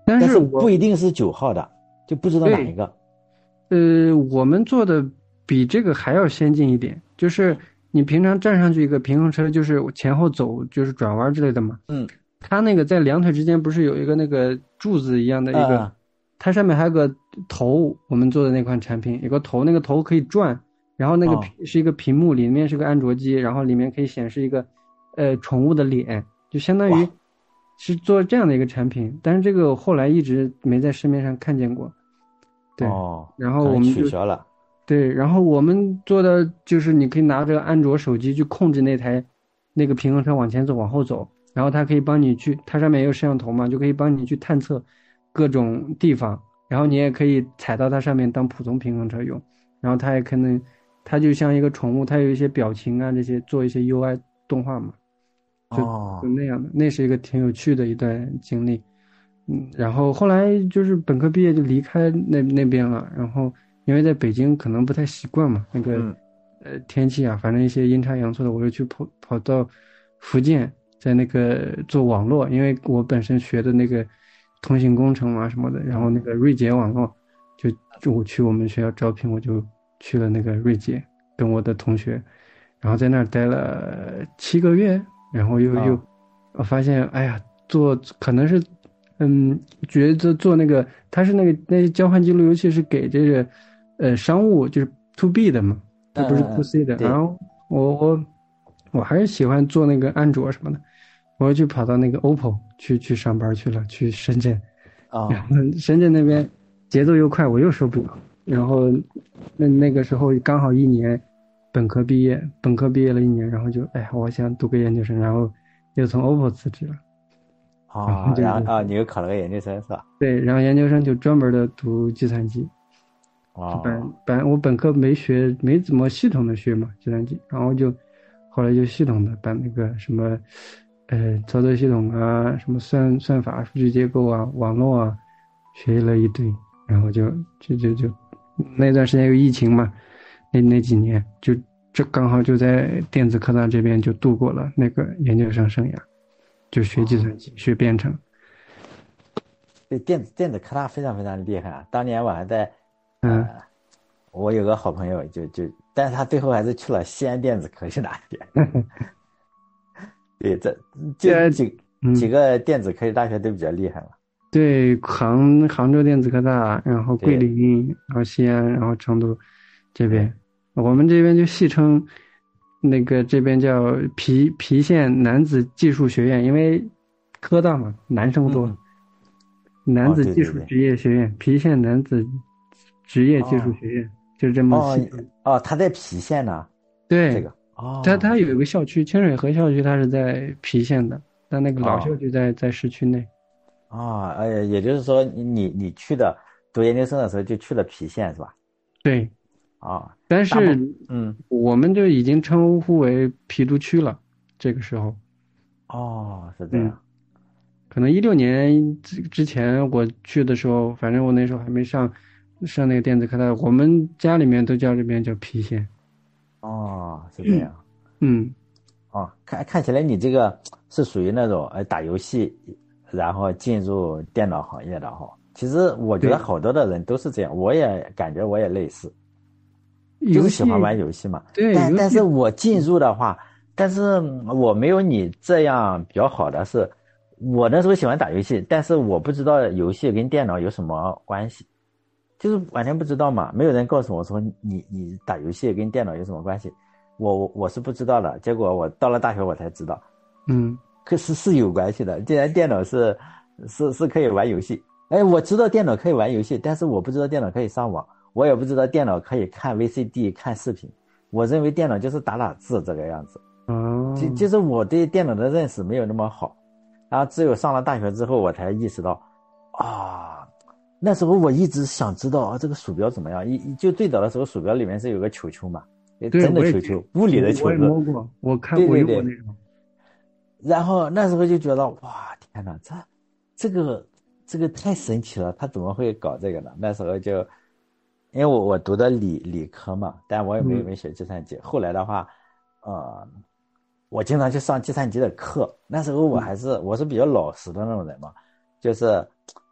但但是是我不一定是九号的，就不知道哪一对， 个。 呃，我们做的比这个还要先进一点，就是你平常站上去一个平衡车，就是前后走，就是转弯之类的嘛。 嗯它那个在两腿之间不是有一个那个柱子一样的一个， 嗯它上面还有个头，我们做的那款产品有个头，那个头可以转，然后那个哦屏是一个屏幕，里面是个安卓机，然后里面可以显示一个呃宠物的脸，就相当于哇是做这样的一个产品，但是这个后来一直没在市面上看见过。对， 哦， 然后可能我们就取消了。 对，然后我们做的就是你可以拿着安卓手机去控制那台那个平衡车往前走、往后走，然后它可以帮你去，它上面也有摄像头嘛，就可以帮你去探测各种地方，然后你也可以踩到它上面当普通平衡车用，然后它也可能，它就像一个宠物，它有一些表情啊这些，做一些 U I 动画嘛，就就哦那样的，那是一个挺有趣的一段经历。嗯，然后后来就是本科毕业就离开那那边了，然后因为在北京可能不太习惯嘛，那个嗯呃天气啊，反正一些阴差阳错的，我又去跑跑到福建，在那个做网络，因为我本身学的那个通信工程啊什么的，然后那个瑞捷网络，就就我去我们学校招聘，我就去了那个瑞捷，跟我的同学，然后在那儿待了七个月，然后又又啊我发现，哎呀，做可能是。嗯，觉得做那个，它是那个那些交换记录游戏是给这个，呃，商务就是 to B 的嘛，它不是嗯嗯 to 嗯， C 的。然对后我我我还是喜欢做那个安卓什么的，我又去跑到那个 O P P O 去去上班去了，去深圳。然啊后深圳那边节奏又快，我又受不了。然后那那个时候刚好一年，本科毕业，本科毕业了一年，然后就哎呀，我想读个研究生，然后又从 O P P O 辞职了，然后啊， 就就然后啊，你又考了个研究生是吧？ 对，然后研究生就专门的读计算机，就本哦本我本科没学，没怎么系统的学嘛计算机，然后就后来就系统的把那个什么，呃，操作系统啊，什么算算法、数据结构啊、网络啊，学了一堆，然后就就就就那段时间有疫情嘛，那那几年就这刚好就在电子科大这边就度过了那个研究生生涯，就学计哦， 算机、学编程。 对，电子电子科大非常非常厉害啊！当年我还在， 嗯， 呃，我有个好朋友就就，但是他最后还是去了西安电子科技大学。对，这就呃， 几几嗯。 个电子科技大学都比较厉害嘛。 对，杭杭州电子科大，然后桂对林，然后西安，然后成都这对， 边，我们这边就戏称那个这边叫郫郫县男子技术学院，因为科大嘛，男生多， 嗯嗯， 男哦子技术对对对， 职业学院，郫县男子职业技术哦学院，就这么哦戏称。 哦，他在郫县呢，这对， 个哦它它有一个校区，清水河校区，它是在郫县的，但那个老校哦区在在市区内。 哦，呃，也就是说你你你去的读研究生的时候就去了郫县是吧？ 对， 啊、 但是大部嗯我们就已经称呼为郫都区了。这个时候， 哦是这嗯， 样。 可能一六年之之前我去的时候，反正我那时候还没上上那个电子科大，我们家里面都叫这边叫郫县。 哦，是这样。 嗯， 哦，看看起来你这个是属于那种呃打游戏，然后进入电脑行业的哈。其实我觉得对， 好多的人都是这样，我也感觉我也类似，就游戏， 是喜欢玩游戏嘛。 对，游戏， 但但是我进入的话，但是我没有你这样比较好的是，我那时候喜欢打游戏，但是我不知道游戏跟电脑有什么关系，就是完全不知道嘛。没有人告诉我说你你打游戏跟电脑有什么关系，我我我是不知道的。结果我到了大学我才知道， 嗯， 可是是有关系的。既然电脑是是是可以玩游戏，哎，我知道电脑可以玩游戏，但是我不知道电脑可以上网，我也不知道电脑可以看 V C D 看视频。我认为电脑就是打打字这个样子，就哦， 就是我对电脑的认识没有那么好。然后只有上了大学之后，我才意识到，啊，那时候我一直想知道啊，这个鼠标怎么样？一就最早的时候，鼠标里面是有个球球嘛， 对， 真的我也球球，物理的我也球子。 摸过，我看我对对对， 用过那种。 然后那时候就觉得哇，天哪，这这个这个太神奇了，他怎么会搞这个呢？那时候就因为我我读的理理科嘛，但我也没嗯没学计算机。后来的话，呃，我经常去上计算机的课。那时候我嗯还是我是比较老实的那种人嘛，就是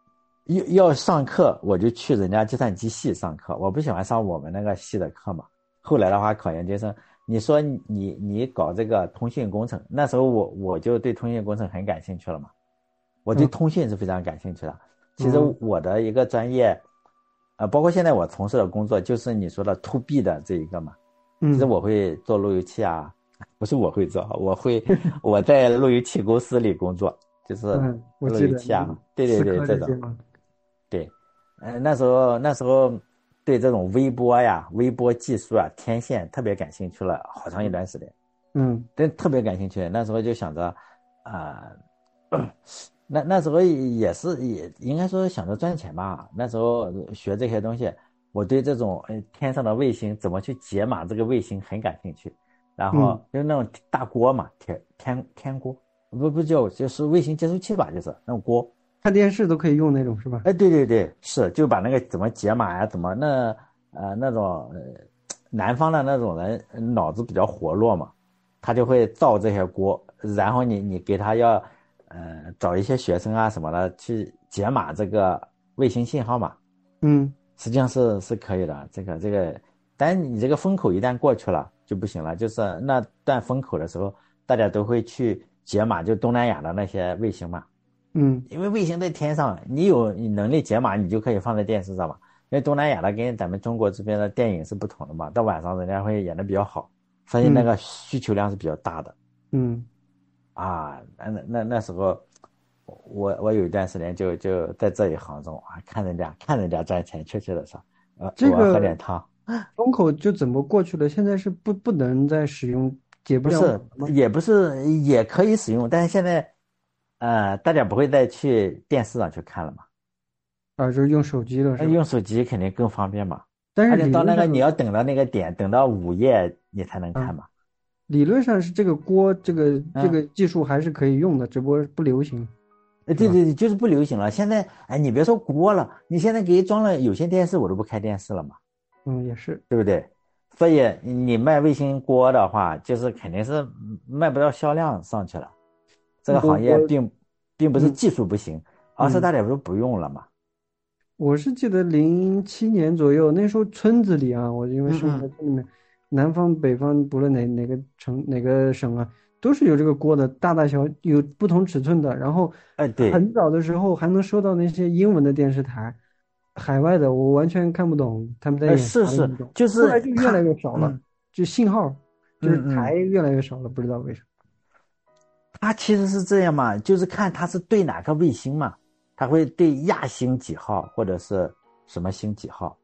要要上课，我就去人家计算机系上课，我不喜欢上我们那个系的课嘛。后来的话，考研究生，你说你你搞这个通信工程，那时候我我就对通信工程很感兴趣了嘛。我对通信是非常感兴趣的。嗯、其实我的一个专业，呃，包括现在我从事的工作，就是你说的 to B 的这一个嘛。 嗯， 其实我会做路由器啊，不是我会做，我会我在路由器公司里工作，就是路由器啊，对对对，这种。对，呃，那时候那时候对这种微波呀、微波技术啊、天线特别感兴趣了，好长一段时间。 嗯， 对，特别感兴趣。那时候就想着，啊、呃，那那时候也是也应该说想着赚钱吧。那时候学这些东西。我对这种呃天上的卫星怎么去解码这个卫星很感兴趣，然后就那种大锅嘛，天天天锅，不不叫就是卫星接收器吧，就是那种锅， 看电视都可以用那种是吧？ 哎，对对对，是就把那个怎么解码呀，怎么那呃那种呃南方的那种人脑子比较活络嘛，他就会造这些锅，然后你你给他要呃找一些学生啊什么的去解码这个卫星信号嘛， 嗯。 实际上是是可以的，这个这个，但你这个风口一旦过去了就不行了。就是那段风口的时候，大家都会去解码，就东南亚的那些卫星嘛。 嗯， 因为卫星在天上，你有能力解码，你就可以放在电视上嘛。因为东南亚的跟咱们中国这边的电影是不同的嘛，到晚上人家会演的比较好，所以那个需求量是比较大的。 嗯， 啊，那那那时候。我我有一段时间就就在这一行中啊，看人家看人家赚钱，确切的说，呃， 这个我喝点汤， 风口就怎么过去了？现在是不不能再使用，解不了不是吗？ 也不是也可以使用，但是现在，呃，大家不会再去电视上去看了嘛， 啊，就是用手机了是吧？ 用手机肯定更方便嘛， 但是而且到那个理论上， 你要等到那个点，等到午夜你才能看啊， 嘛。 理论上是这个锅，这个这嗯， 个技术还是可以用的，只不过不流行， 呃， 是吧？ 对对对，就是不流行了。现在，哎，你别说锅了，你现在给装了有线电视，我都不开电视了嘛。 嗯，也是。 对不对？所以你卖卫星锅的话，就是肯定是卖不到销量上去了。这个行业我我并并不是嗯技术不行，而是嗯， 大家都不用了嘛。 我是记得零七年左右，那时候村子里啊，我因为生活在嗯嗯， 村里面，南方北方不论哪哪个城哪个省啊，都是有这个锅的，大大小有不同尺寸的。然后哎对， 很早的时候还能收到那些英文的电视台，海外的我完全看不懂他们在呃演是是， 啥的那种。 就是后来就越来他， 越少了， 嗯就信号就是台嗯嗯， 越来越少了，不知道为什么。 他其实是这样嘛，就是看他是对哪个卫星嘛，他会对亚星几号或者是什么星几号。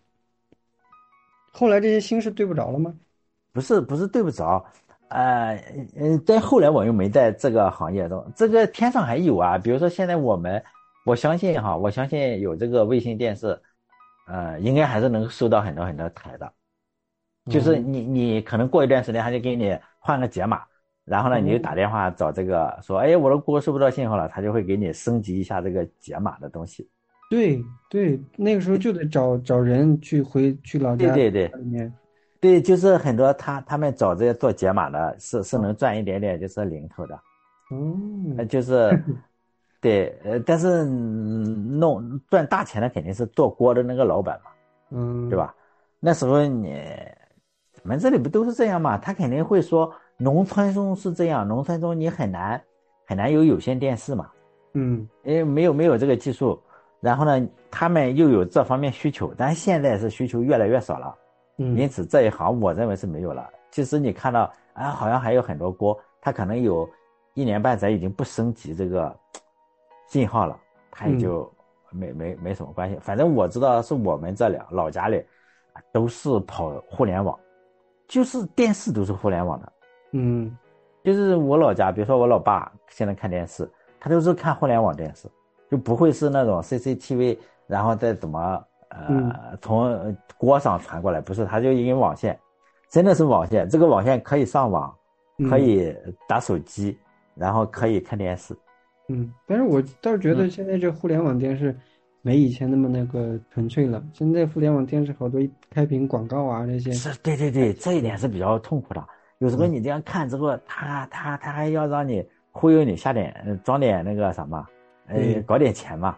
后来这些星是对不着了吗？ 不是不是对不着，呃嗯，但后来我又没在这个行业中，这个天上还有啊，比如说现在我们，我相信哈，我相信有这个卫星电视，呃，应该还是能收到很多很多台的，就是哦你你可能过一段时间他就给你换个解码，然后呢你就打哦， 电话找这个说，哎，我的锅收不到信号了，他就会给你升级一下这个解码的东西。 对对，那个时候就得找找人去回去老家对对对， 里面。 对，就是很多他他们找这些做解码的，是是啊， 能赚一点点就是零头的。呃， 嗯就是，对，呃，但是嗯弄赚大钱的肯定是做锅的那个老板嘛，对嗯吧？那时候你咱们这里不都是这样嘛？他肯定会说，农村中是这样，农村中你很难很难有有线电视嘛， 嗯因为没有没有这个技术，然后呢，他们又有这方面需求，但现在是需求越来越少了，因嗯此这一行我认为是没有了。其实你看到啊，好像还有很多锅，它可能有一年半载已经不升级这个信号了，它也嗯就没没没什么关系。反正我知道是我们这里老家里都是跑互联网，就是电视都是互联网的。 嗯就是我老家，比如说我老爸现在看电视，他都是看互联网电视，就不会是那种 C C T V，然后再怎么嗯呃从锅上传过来，不是，他就一根网线，真的是网线。这个网线可以上网，可嗯以打手机，然后可以看电视。 嗯，但是我倒是觉嗯， 得现在这互联网电视没以前那么那个纯粹了。现在互联网电视好多开屏广告啊这些， 是对对对，这一点是比较痛苦的。有时候嗯你这样看之后，他他他还要让你忽悠你下点呃装点那个什么，呃对， 搞点钱嘛。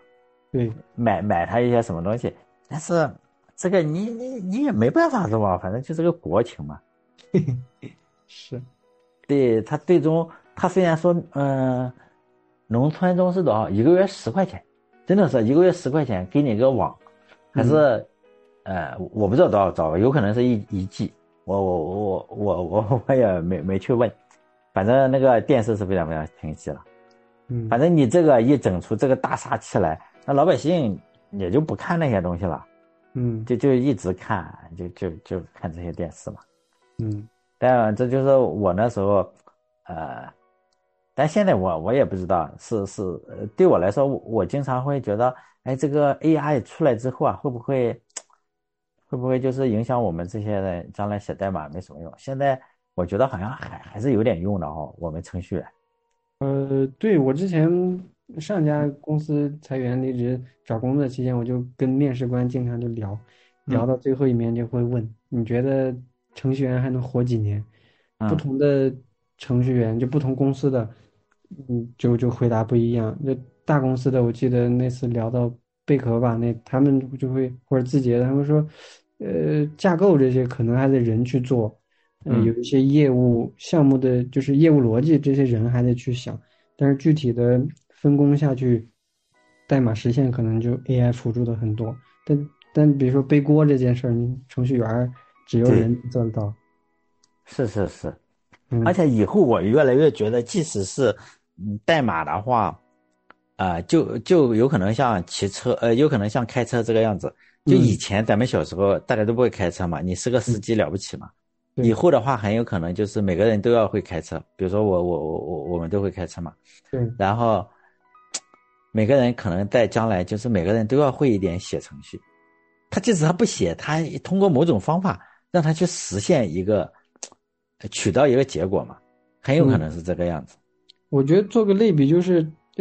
对， 买买它一些什么东西，但是这个你你你也没办法是吧？反正就是个国情嘛。 是， 对，他最终他虽然说嗯、呃农村中是多少一个月十块钱，真的是一个月十块钱给你个网，还是、 嗯呃我不知道多少招，有可能是一一季，我我我我我我也没没去问，反正那个电视是非常非常清晰了。反嗯正你这个一整出这个大杀器来，那老百姓也就不看那些东西了， 嗯就就一直看，就就就看这些电视嘛。 嗯但这就是我那时候，呃，但现在我我也不知道是是，呃对我来说，我我经常会觉得，哎，这个 A I 出来之后啊，会不会会不会就是影响我们这些人将来写代码没什么用？现在我觉得好像还还是有点用的哦，我们程序员。 呃，对，我之前上家公司裁员离职找工作期间，我就跟面试官经常就聊，聊嗯到最后一面就会问，你觉得程序员还能活几年？不嗯同的程序员就不同公司的，嗯，就就回答不一样。就大公司的，我记得那次聊到贝壳吧，那他们就会或者字节的，他们说，呃，架构这些可能还得人去做。呃，有嗯一些业务项目的就是业务逻辑，这些人还得去想，但是具体的分工下去，代码实现可能就 A I 辅助的很多。但但比如说背锅这件事儿，你程序员儿只有对， 人做得到。 是是是。而嗯且以后我越来越觉得，即使是嗯代码的话，啊、就就有可能像骑车，呃，有可能像开车这个样子。就以嗯前咱们小时候大家都不会开车嘛，你是个司嗯， 机了不起嘛。以对后的话，很有可能就是每个人都要会开车，比如说我我我我我们都会开车嘛。 对， 然后每个人可能在将来就是每个人都要会一点写程序。他即使他不写，他通过某种方法让他去实现一个呃取到一个结果嘛，很有可嗯， 能是这个样子。 我觉得做个类比就是，呃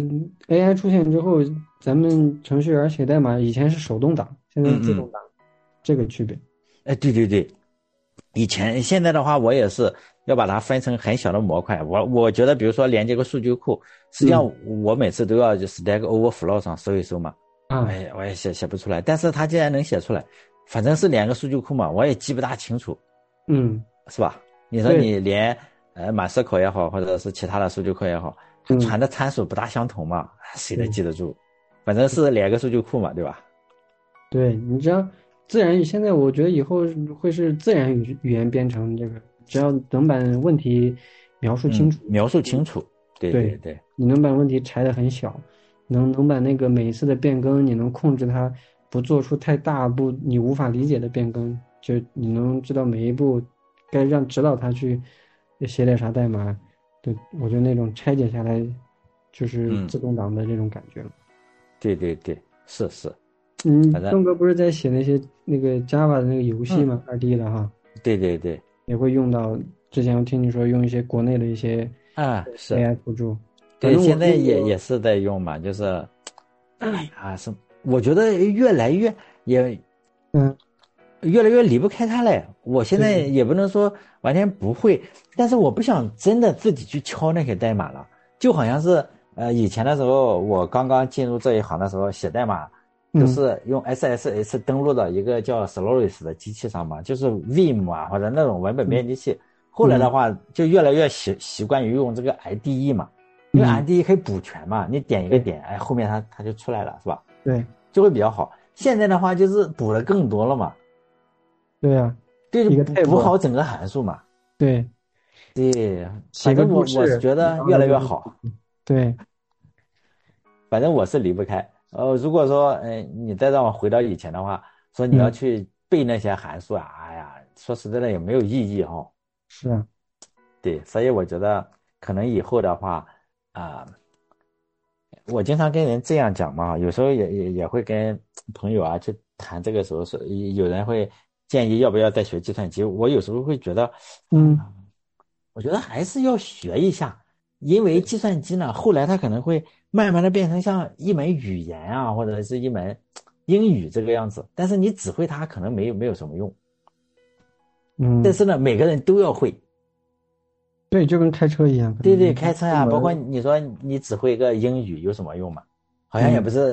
，A I 出现之后，咱们程序员写代码以前是手动挡，现在是嗯嗯， 自动挡，这个区别。 哎，对对对，以前现在的话，我也是要把它分成很小的模块。我我觉得，比如说连接个数据库，实际上嗯我每次都要就 Stack Overflow 上搜一搜嘛，我啊， 也我也写写不出来。但是它既然能写出来，反正是连个数据库嘛，我也记不大清楚， 嗯， 是吧？你说对， 你连呃 MySQL 也好，或者是其他的数据库也好，它嗯传的参数不大相同嘛，谁能对记得住？反正是连个数据库嘛，对吧？ 对，你知道自然语现在我觉得以后会是自然语语言编程这个，只要能把问题描述清嗯， 楚， 描述清楚，对对对， 对。 你能把问题拆得很小，能能把那个每一次的变更，你能控制它不做出太大不你无法理解的变更，就你能知道每一步该让指导他去写点啥代码，对，我觉得那种拆解下来就是嗯， 自动挡的这种感觉了。 对对对，是是，反嗯， 正东哥不是在写那些那个 Java 的那个游戏嗯， 吗？二 D 的哈， 对对对， 也会用到。之前我听你说用一些国内的一些啊是， A I 辅助，反对， 正我现在用过。 也也是在用嘛，就是，哎呀，是，我觉得越来越也嗯， 越来越离不开它嘞。我现在对， 也不能说完全不会，但是我不想真的自己去敲那些代码了，就好像是呃以前的时候，我刚刚进入这一行的时候写代码。都嗯是用 S S H 登录到一个叫 Solaris 的机器上嘛，就是 Vim 啊或者那种文本编辑器。后来的话就越来越习习惯于用这个 I D E 嘛，因为嗯， I D E 可以补全嘛，你点一个对点，哎，后面它它就出来了，是吧？ 对就会比较好。现在的话就是补的更多了嘛， 对呀， 就是一个补补 tab， 好整个函数嘛。 对， 对， 写个反正我我是注释， 觉得越然后它就会， 来越好， 对， 反正我是离不开。呃，如果说，嗯、你再让我回到以前的话，说你要嗯， 去背那些函数啊，哎呀，说实在的也没有意义哈、哦。 是啊， 对，所以我觉得可能以后的话，啊、我经常跟人这样讲嘛，有时候也也也会跟朋友啊去谈这个时候是，有人会建议要不要再学计算机，我有时候会觉得，啊、 嗯， 我觉得还是要学一下，因为计算机呢，后来它可能会慢慢的变成像一门语言啊，或者是一门英语这个样子，但是你只会它可能没有没有什么用，但嗯， 是呢，每个人都要会。 对，就跟开车一样，可对对， 能你开车呀、包括出门儿， 你说你只会个英语有什么用嘛？好像也不嗯， 是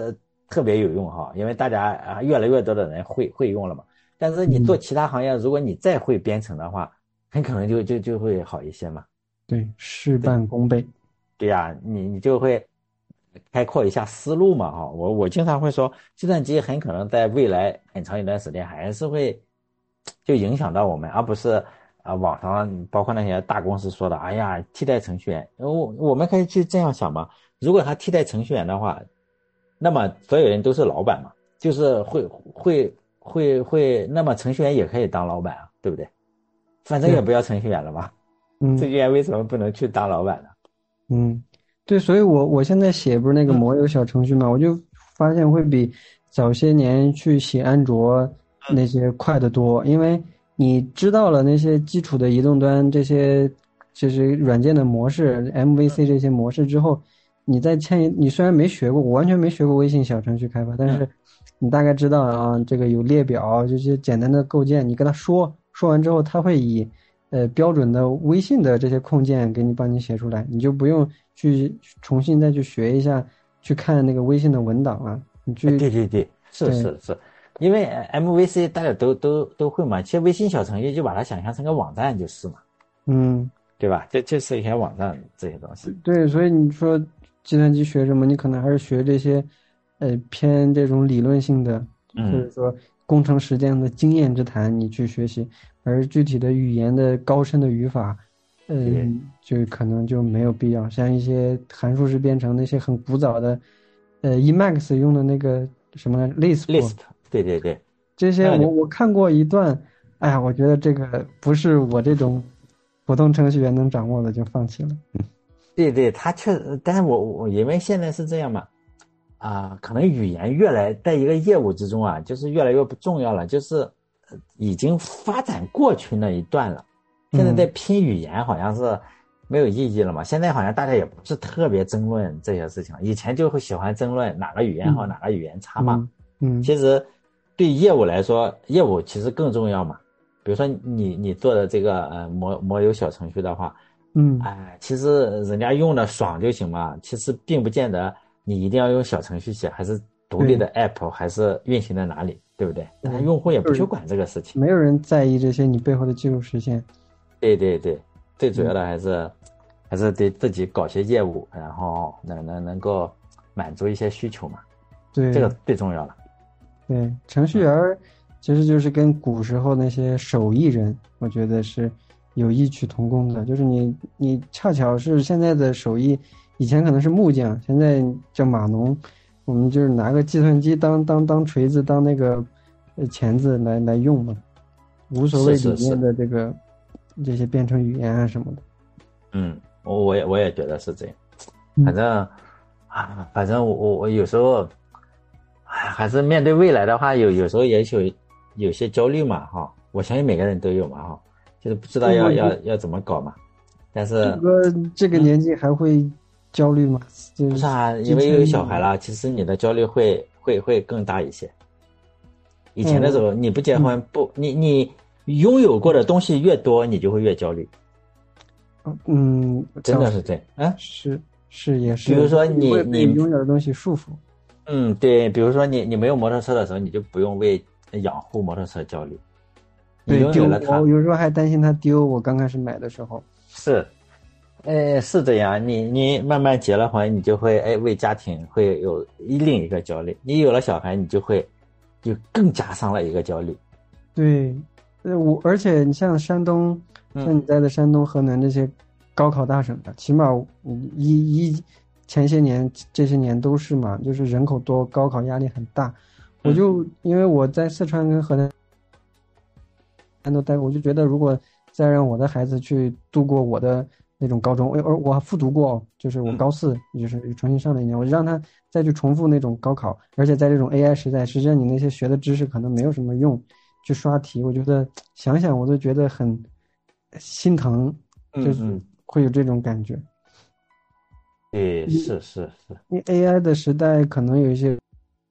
特别有用哈，因为大家啊越来越多的人会会用了嘛。但是你做其他行业，如果你再会编程的话，很可能就就就会好一些嘛。 对，事半功倍。 对呀，你你就会开阔一下思路嘛哈。我我经常会说，计算机很可能在未来很长一段时间还是会就影响到我们，而不是啊网上包括那些大公司说的，哎呀替代程序员。我我们可以去这样想嘛，如果他替代程序员的话，那么所有人都是老板嘛，就是会会会会，那么程序员也可以当老板啊，对不对？反正也不要程序员了嘛， 嗯程序员为什么不能去当老板呢？ 嗯，对，所以我我现在写不是那个摩友小程序嘛，我就发现会比早些年去写安卓那些快得多，因为你知道了那些基础的移动端这些就是软件的模式，M V C 这些模式之后，你再迁移，你虽然没学过，我完全没学过微信小程序开发，但是你大概知道啊，这个有列表这些简单的构建，你跟他说说完之后，他会以呃标准的微信的这些控件给你帮你写出来，你就不用去重新再去学一下，去看那个微信的文档了。你去对对对，是对是是，因为 M V C 大家都都都会嘛，其实微信小程序就把它想象成个网站就是嘛， 嗯， 对吧？这这是一些网站这些东西。 对，所以你说计算机学什么，你可能还是学这些呃偏这种理论性的，或者嗯， 说工程实践的经验之谈，你去学习，而具体的语言的高深的语法。 对嗯，就可能就没有必要，像一些函数式编程那些很古早的，呃，Emacs 用的那个什么 Lisp， ，Lisp，对对对， 这些那个就我我看过一段，哎呀，我觉得这个不是我这种普通程序员能掌握的，就放弃了。 对对，它确实，但是我我因为现在是这样嘛，啊，可能语言越来在一个业务之中啊，就是越来越不重要了，就是呃已经发展过去那一段了。现在在拼语言好像是没有意义了嘛。现在好像大家也不是特别争论这些事情，以前就会喜欢争论哪个语言好， 嗯哪个语言差嘛。 嗯， 其实对业务来说，业务其实更重要嘛。比如说你你做的这个呃摩摩友小程序的话， 嗯， 哎，其实人家用的爽就行嘛，其实并不见得你一定要用小程序写，还是独立的 app， 还是运行在哪里，对不对？但用户也不去管这个事情。 没有人在意这些你背后的技术实现。 对对对，最主要的还是、嗯、还是得自己搞些业务，然后能能能够满足一些需求嘛。 对， 这个最重要了。 对，程序员其实就是跟古时候那些手艺人，我觉得是有异曲同工的。就是你你恰巧是现在的手艺，以前可能是木匠，现在叫码农。我们就是拿个计算机当当当锤子，当那个呃钳子来来用嘛，无所谓里面的这个这些编程语言啊什么的。 嗯，我我也我也觉得是这样。反正、嗯、啊，反正我我我有时候。还是面对未来的话，有有时候也有有些焦虑嘛，哈，我相信每个人都有嘛，哈，就是不知道要要要怎么搞嘛。但是这个这个年纪还会焦虑吗？ 嗯、不是啊，因为有小孩了，其实你的焦虑会会会更大一些。以前的时候，你不结婚，嗯、不，你你拥有过的东西越多，你就会越焦虑。 嗯， 真的是这样，啊， 是是也是。 比如说你你拥有的东西束缚。 嗯，对，比如说你你没有摩托车的时候，你就不用为养护摩托车焦虑。 对，丢了它，我有时候还担心它丢。我刚开始买的时候是，呃，是这样。你你慢慢结了婚，你就会哎为家庭会有另一个焦虑。你有了小孩，你就会就更加上了一个焦虑。 对，呃，我而且你像山东，像你在的山东、河南这些高考大省的，起码一一。前些年这些年都是嘛，就是人口多，高考压力很大。我就因为我在四川跟河南都待过，我就觉得如果再让我的孩子去度过我的那种高中，而我复读过，就是我高四就是重新上了一年，我就让他再去重复那种高考，而且在这种 A I 时代，实际上你那些学的知识可能没有什么用，去刷题，我觉得想想我都觉得很心疼，就是会有这种感觉。 对，是是是， 因为 A I 的时代可能有一些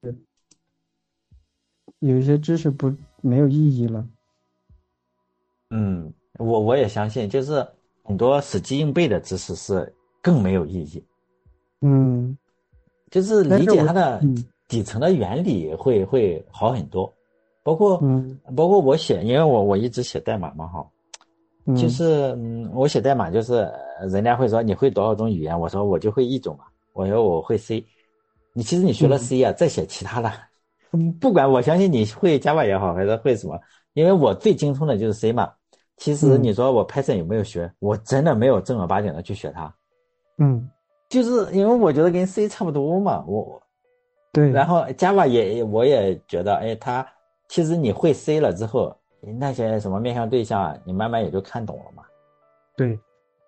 有一些知识不没有意义了。 嗯，我我也相信，就是很多死记硬背的知识是更没有意义。 嗯， 就是理解它的， 嗯底层的原理会会好很多。包括嗯包括我写，因为我我一直写代码嘛哈， 嗯就是嗯，我写代码就是呃人家会说你会多少种语言，我说我就会一种嘛，我说我会 C。你其实你学了 C 啊，再写其他的，嗯不管我相信你会 Java 也好，还是会什么，因为我最精通的就是 C 嘛。其实你嗯说我 Python 有没有学，我真的没有正儿八经的去学它， 嗯， 就是因为我觉得跟 C 差不多嘛，我对然后 Java 也我也觉得，哎，它其实你会 C 了之后，那些什么面向对象啊，你慢慢也就看懂了嘛。 对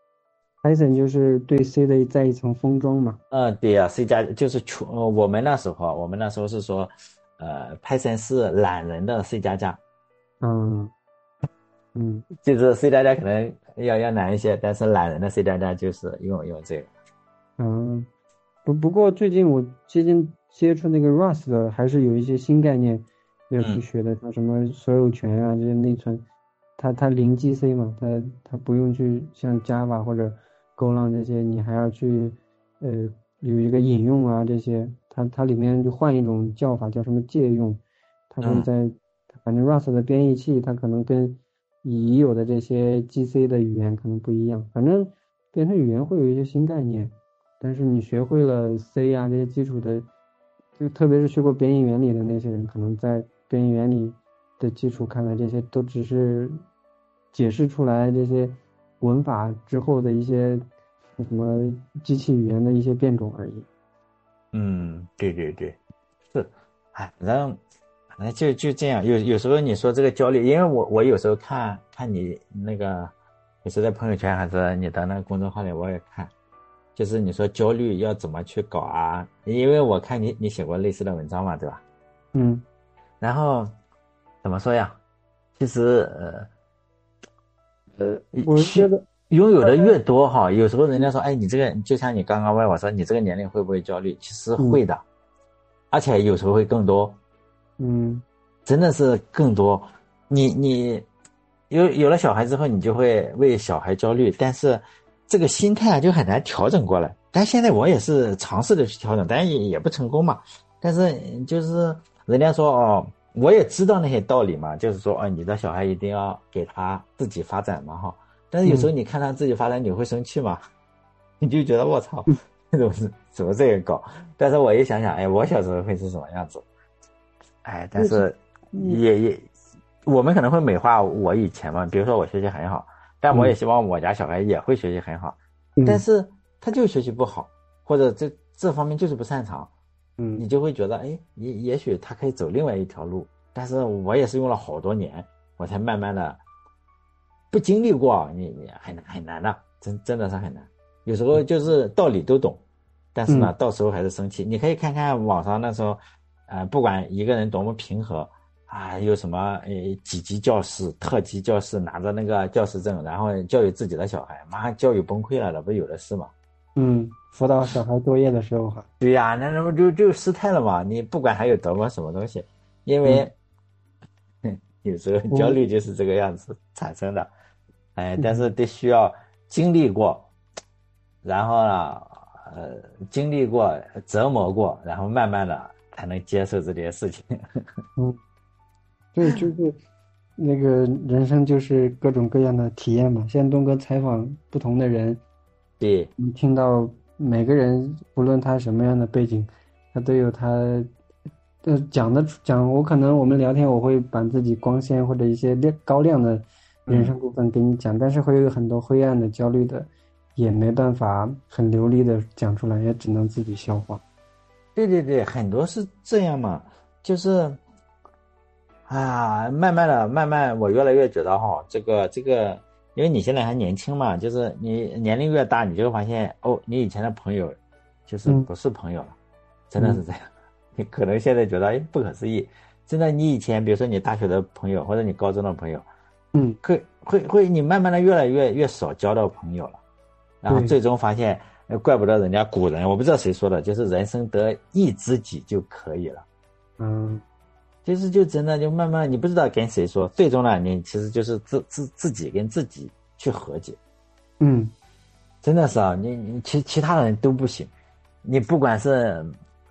，Python 就是对 C 的再一层封装嘛。 嗯，对呀、C 加就是穷，呃我们那时候，我们那时候是说，呃，Python 是懒人的 C 加加， 嗯嗯就是 C 加加可能要要难一些，但是懒人的 C 加加就是用用这个。 嗯，不不过最近我接近接触那个 Rust 的，还是有一些新概念要去嗯学的，像什么所有权啊这些内存，它它零 G C 嘛，它它不用去像 Java 或者 Golang 这些，你还要去呃有一个引用啊这些，它它里面就换一种叫法，叫什么借用，它会嗯在反正 Rust 的编译器它可能跟已有的这些 G C 的语言可能不一样，反正编程语言会有一些新概念。但是你学会了 C 啊这些基础的，就特别是学过编译原理的那些人，可能在编译原理的基础看来，这些都只是解释出来这些文法之后的一些什么机器语言的一些变种而已。 嗯，对对对，是，哎，反正反正就就这样。有有时候你说这个焦虑，因为我我有时候看看你那个，也是在朋友圈还是你的那个公众号里，我也看。就是你说焦虑要怎么去搞啊？因为我看你你写过类似的文章嘛，对吧？ 嗯然后怎么说呀？其实呃呃， 我是觉得， 拥有的越多哈，有时候人家说，哎，你这个就像你刚刚问我说，你这个年龄会不会焦虑？其实会的，而且有时候会更多， 嗯真的是更多。你你有有了小孩之后，你就会为小孩焦虑，但是这个心态啊就很难调整过来。但现在我也是尝试的去调整，但也也不成功嘛。但是就是人家说哦，我也知道那些道理嘛，就是说哦，你的小孩一定要给他自己发展嘛哈。但是有时候你看他自己发展，你会生气嘛？你就觉得我操，怎么怎么这个搞？但是我一想想，哎，我小时候会是什么样子？哎，但是也也，我们可能会美化我以前嘛，比如说我学习很好，但我也希望我家小孩也会学习很好， 嗯但是他就学习不好，或者这这方面就是不擅长， 嗯你就会觉得，哎，也也许他可以走另外一条路，但是我也是用了好多年，我才慢慢的，不经历过，你你很难很难的，真真的是很难。有时候就是道理都懂，但是呢， 嗯到时候还是生气。你可以看看网上那时候，呃，不管一个人多么平和啊，有什么呃几级教师、特级教师拿着那个教师证，然后教育自己的小孩，马上教育崩溃了的，不有的是吗？ 嗯，辅导小孩作业的时候哈， 对呀、那那不就就失态了嘛？你不管还有得过什么东西，因为、嗯、有时候焦虑就是这个样子产生的，哎，但是得需要经历过，然后呢，呃，经历过折磨过，然后慢慢的才能接受这件事情。 嗯，对，就是那个人生就是各种各样的体验嘛。现在东哥采访不同的人， 对， 你听到每个人，不论他什么样的背景，他都有他，呃，讲的讲。我可能我们聊天，我会把自己光鲜或者一些亮高亮的人生部分给你讲，但是会有很多灰暗的、焦虑的，也没办法很流利的讲出来，也只能自己消化。 对对对，很多是这样嘛，就是啊，慢慢的，慢慢，我越来越觉得哈，这个这个，因为你现在还年轻嘛，就是你年龄越大，你就会发现哦，你以前的朋友，就是不是朋友了，嗯、真的是这样。你可能现在觉得哎不可思议，真的，你以前比如说你大学的朋友或者你高中的朋友， 嗯， 会会会，你慢慢的越来越越少交到朋友了，然后最终发现。怪不得人家古人，我不知道谁说的，就是人生得一知己就可以了。 嗯， 其实就真的就慢慢，你不知道跟谁说，最终呢，你其实就是自自自己跟自己去和解。 嗯， 真的是啊，你你其其他人都不行，你不管是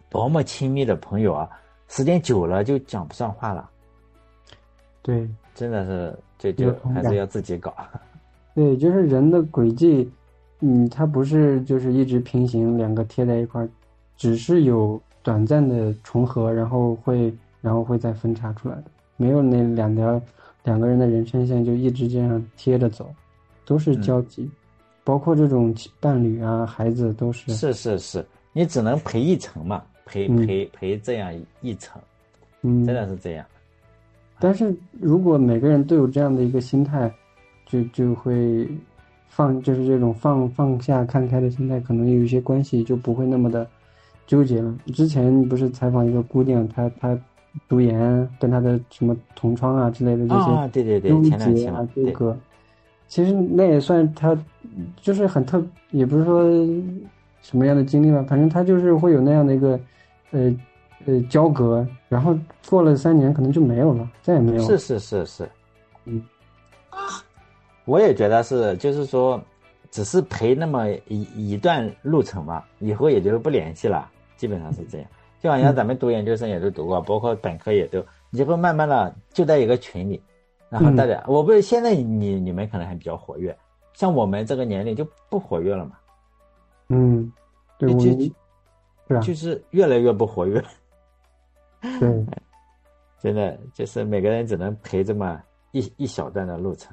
多么亲密的朋友啊，时间久了就讲不上话了。 对， 真的是就就有同感。 还是要自己搞。 对，就是人的轨迹，嗯，它不是就是一直平行，两个贴在一块儿，只是有短暂的重合，然后会然后会再分叉出来的，没有那两条两个人的人生线就一直这样贴着走，都是交集， 嗯、 包括这种伴侣啊、孩子都是。 是是是，你只能陪一程嘛，陪嗯陪陪这样一程， 嗯， 真的是这样。 但是如果每个人都有这样的一个心态，就就会放，就是这种放放下、看开的心态，可能有一些关系就不会那么的纠结了。之前不是采访一个姑娘，她她读研跟她的什么同窗啊之类的这些啊，对对对， 纠前两期嘛， 结啊纠对， 葛，其实那也算她就是很特，也不是说什么样的经历吧，反正她就是会有那样的一个呃呃交隔，然后过了三年可能就没有了，再也没有了。 是是是是， 嗯。 我也觉得是，就是说，只是陪那么一一段路程嘛，以后也就不联系了，基本上是这样。就好像咱们读研究生也都读过，包括本科也都，以后慢慢的就在一个群里，然后大家，我不是现在你你们可能还比较活跃，像我们这个年龄就不活跃了嘛。 嗯，对，我就就是啊， 就是越来越不活跃。 对真的就是每个人只能陪这么一一小段的路程。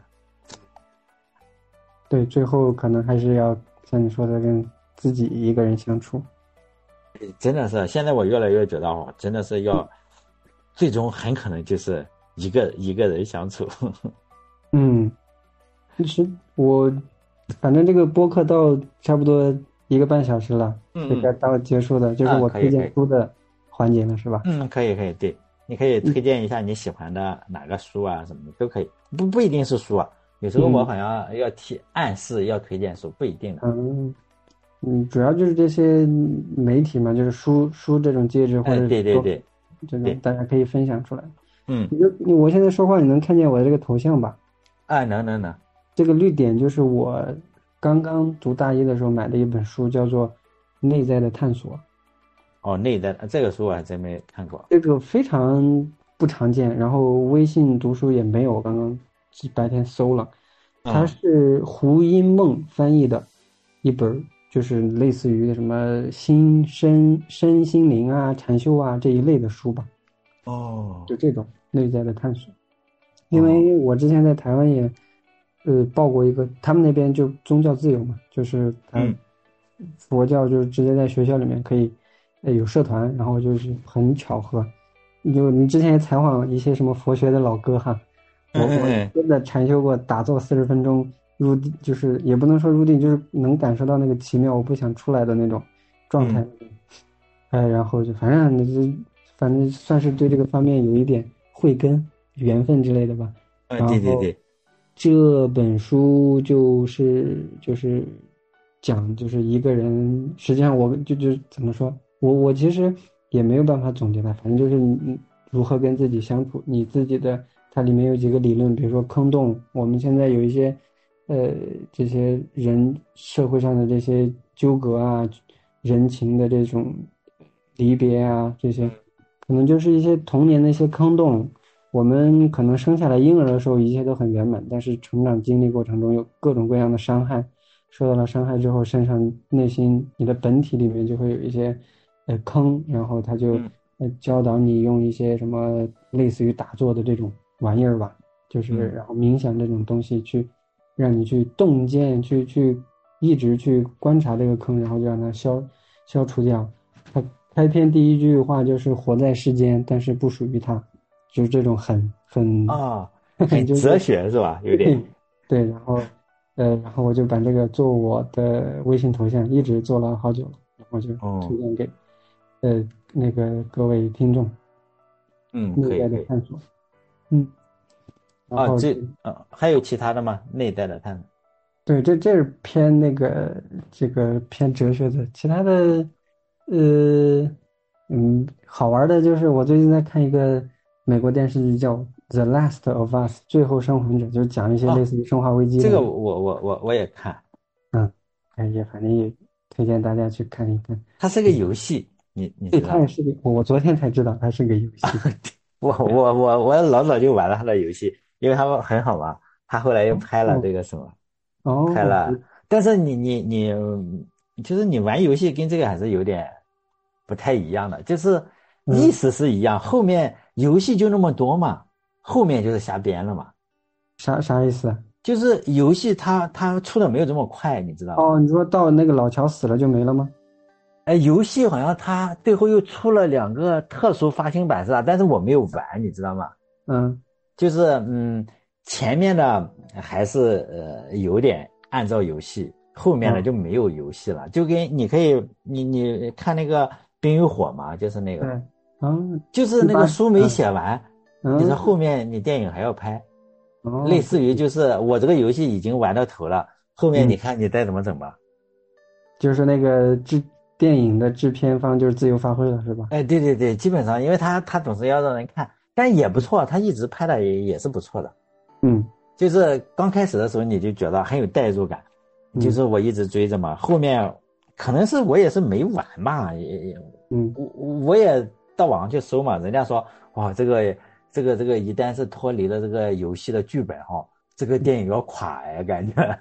对，最后可能还是要像你说的，跟自己一个人相处。 真的是，现在我越来越觉得哦，真的是要，最终很可能就是一个一个人相处。 嗯，其实我反正这个播客到差不多一个半小时了， 嗯就该到结束的，就是啊， 我推可以可以， 荐书的环节了，是吧？ 嗯，可以可以，对，你可以推荐一下你喜欢的哪个书啊，什么的都可以，不不一定是书啊，有时候我嗯好像要提暗示要推荐书，不一定的。 嗯嗯，主要就是这些媒体嘛，就是书书这种介质，或哎， 者说对对对这种对， 大家可以分享出来。 嗯， 你就你我现在说话，你能看见我的这个头像吧？ 啊，能能能， 这个绿点就是我刚刚读大一的时候买的一本书，叫做《内在的探索》。 哦，内在这个书我还真没看过。 这个非常不常见，然后微信读书也没有，我刚刚白天搜了，它嗯， 是胡因梦翻译的一本，就是类似于什么心身身心灵啊、禅修啊这一类的书吧， 哦就这种内在的探索。因哦， 为我之前在台湾也，呃，报过一个，他们那边就宗教自由嘛，就是他嗯佛教就是直接在学校里面可以，呃，有社团，然后就是很巧合，就你之前也采访一些什么佛学的老哥哈，我我嗯嗯真的禅修过，打坐四十分钟入定，就是也不能说入定，就是能感受到那个奇妙，我不想出来的那种状态， 嗯， 哎，然后就反正就反正算是对这个方面有一点慧根、缘分之类的吧。 呃， 然后对对对， 这本书就是就是讲就是一个人，实际上我就就怎么说，我我其实也没有办法总结它，反正就是你如何跟自己相处，你自己的它里面有几个理论，比如说坑洞，我们现在有一些呃这些人社会上的这些纠葛啊，人情的这种离别啊，这些可能就是一些童年的一些坑洞。我们可能生下来婴儿的时候一切都很圆满，但是成长经历过程中有各种各样的伤害，受到了伤害之后，身上内心你的本体里面就会有一些呃坑，然后他就嗯呃教导你用一些什么类似于打坐的这种玩意儿吧，就是嗯然后冥想这种东西去让你去洞见，去去一直去观察这个坑，然后就让它消消除掉。他开篇第一句话就是活在世间，但是不属于他。就是这种很很啊， 很就是很哲学是吧？有点。 对对，然后呃，然后我就把这个做我的微信头像，一直做了好久了，然后就推哦， 荐给呃那个各位听众， 嗯， 内在可以可以。 的探索，嗯，然啊， 后这呃还有其他的吗？内在的探索。 对，这这是偏那个这个偏哲学的，其他的呃嗯好玩的就是我最近在看一个美国电视剧叫《The Last of Us》最后生还者，就是讲一些类哦， 似于生化危机的。 这个我我我我也看， 嗯，哎也反正也推荐大家去看一看。 它是个游戏。 你你对， 知道吗？ 它也是个，我我昨天才知道它是个游戏。 我我我我老早就玩了他的游戏，因为他们很好玩。他后来又拍了哦这个什么，拍哦， 了。但是你你你，就是你玩游戏跟这个还是有点不太一样的，就是意嗯， 思是一样，后面游戏就那么多嘛，后面就是瞎编了嘛。 啥啥意思啊？ 就是游戏它它出的没有这么快，你知道吧？ 哦，你说到那个老乔死了就没了吗？ 哎，游戏好像它最后又出了两个特殊发行版是吧？但是我没有玩，你知道吗？ 嗯就是嗯，前面的还是呃有点按照游戏，后面的哦， 就没有游戏了。就跟你可以你你看那个《冰与火》嘛，就是那对， 个， 嗯， 就是一般， 那个书没嗯写完，你这后嗯， 面你电影还要拍，类哦，对， 似于就是我这个游戏已经玩到头了，后面嗯， 你看你再怎么整吧。 就是那个制电影的制片方就是自由发挥了，是吧？ 哎，对对对，基本上因为他他总是要让人看，但也不错，他一直拍的也也是不错的。 嗯就是刚开始的时候你就觉得很有代入感，就是嗯我一直追着嘛，后面可能是我也是没玩嘛，也也嗯， 我我也到网上去搜嘛，人家说哇这个这个这个一旦是脱离了这个游戏的剧本哈，这个电影要垮呀感觉。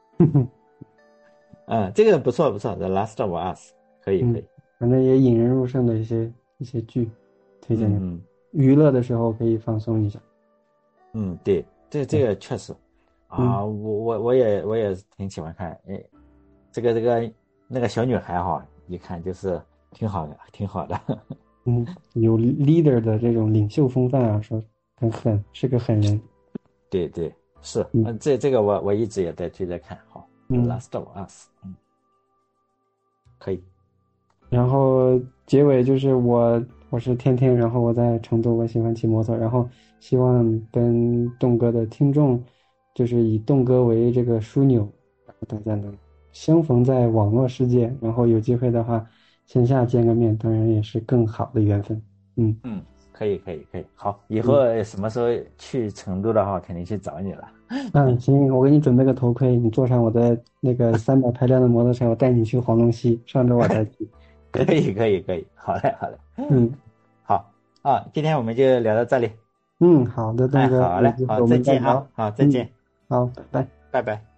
嗯，这个不错不错，The Last of Us 可以可嗯， 以。 反正也引人入胜的一些一些剧，推荐给嗯嗯娱乐的时候可以放松一下。 嗯，对，这这对， 个确实啊， 嗯我我我也我也挺喜欢看，哎，这个这个那个小女孩哈，一看就是挺好的，挺好的。 嗯，有 leader 的这种领袖风范啊，说很狠，是个狠人。 对对是， 嗯嗯，这这个我我一直也在追着看，好，《The 嗯， Last of Us》，嗯，可以。 然后结尾就是我我是天天，然后我在成都，我喜欢骑摩托，然后希望跟栋哥的听众，就是以栋哥为这个枢纽，然后大家能相逢在网络世界，然后有机会的话线下见个面，当然也是更好的缘分。嗯嗯，可以可以可以，好，以嗯后什么时候去成都的话，肯定去找你了。 嗯，行，我给你准备个头盔，你坐上我的那个三百排量的摩托车，我带你去黄龙溪，上周我带去。 可以可以可以，好嘞好嘞， 嗯好啊，今天我们就聊到这里。 嗯，好的， 哎， 东哥， 好嘞，好， 有机会我再见啊， 们再聊。 好，再嗯， 见， 好，拜拜。 拜拜。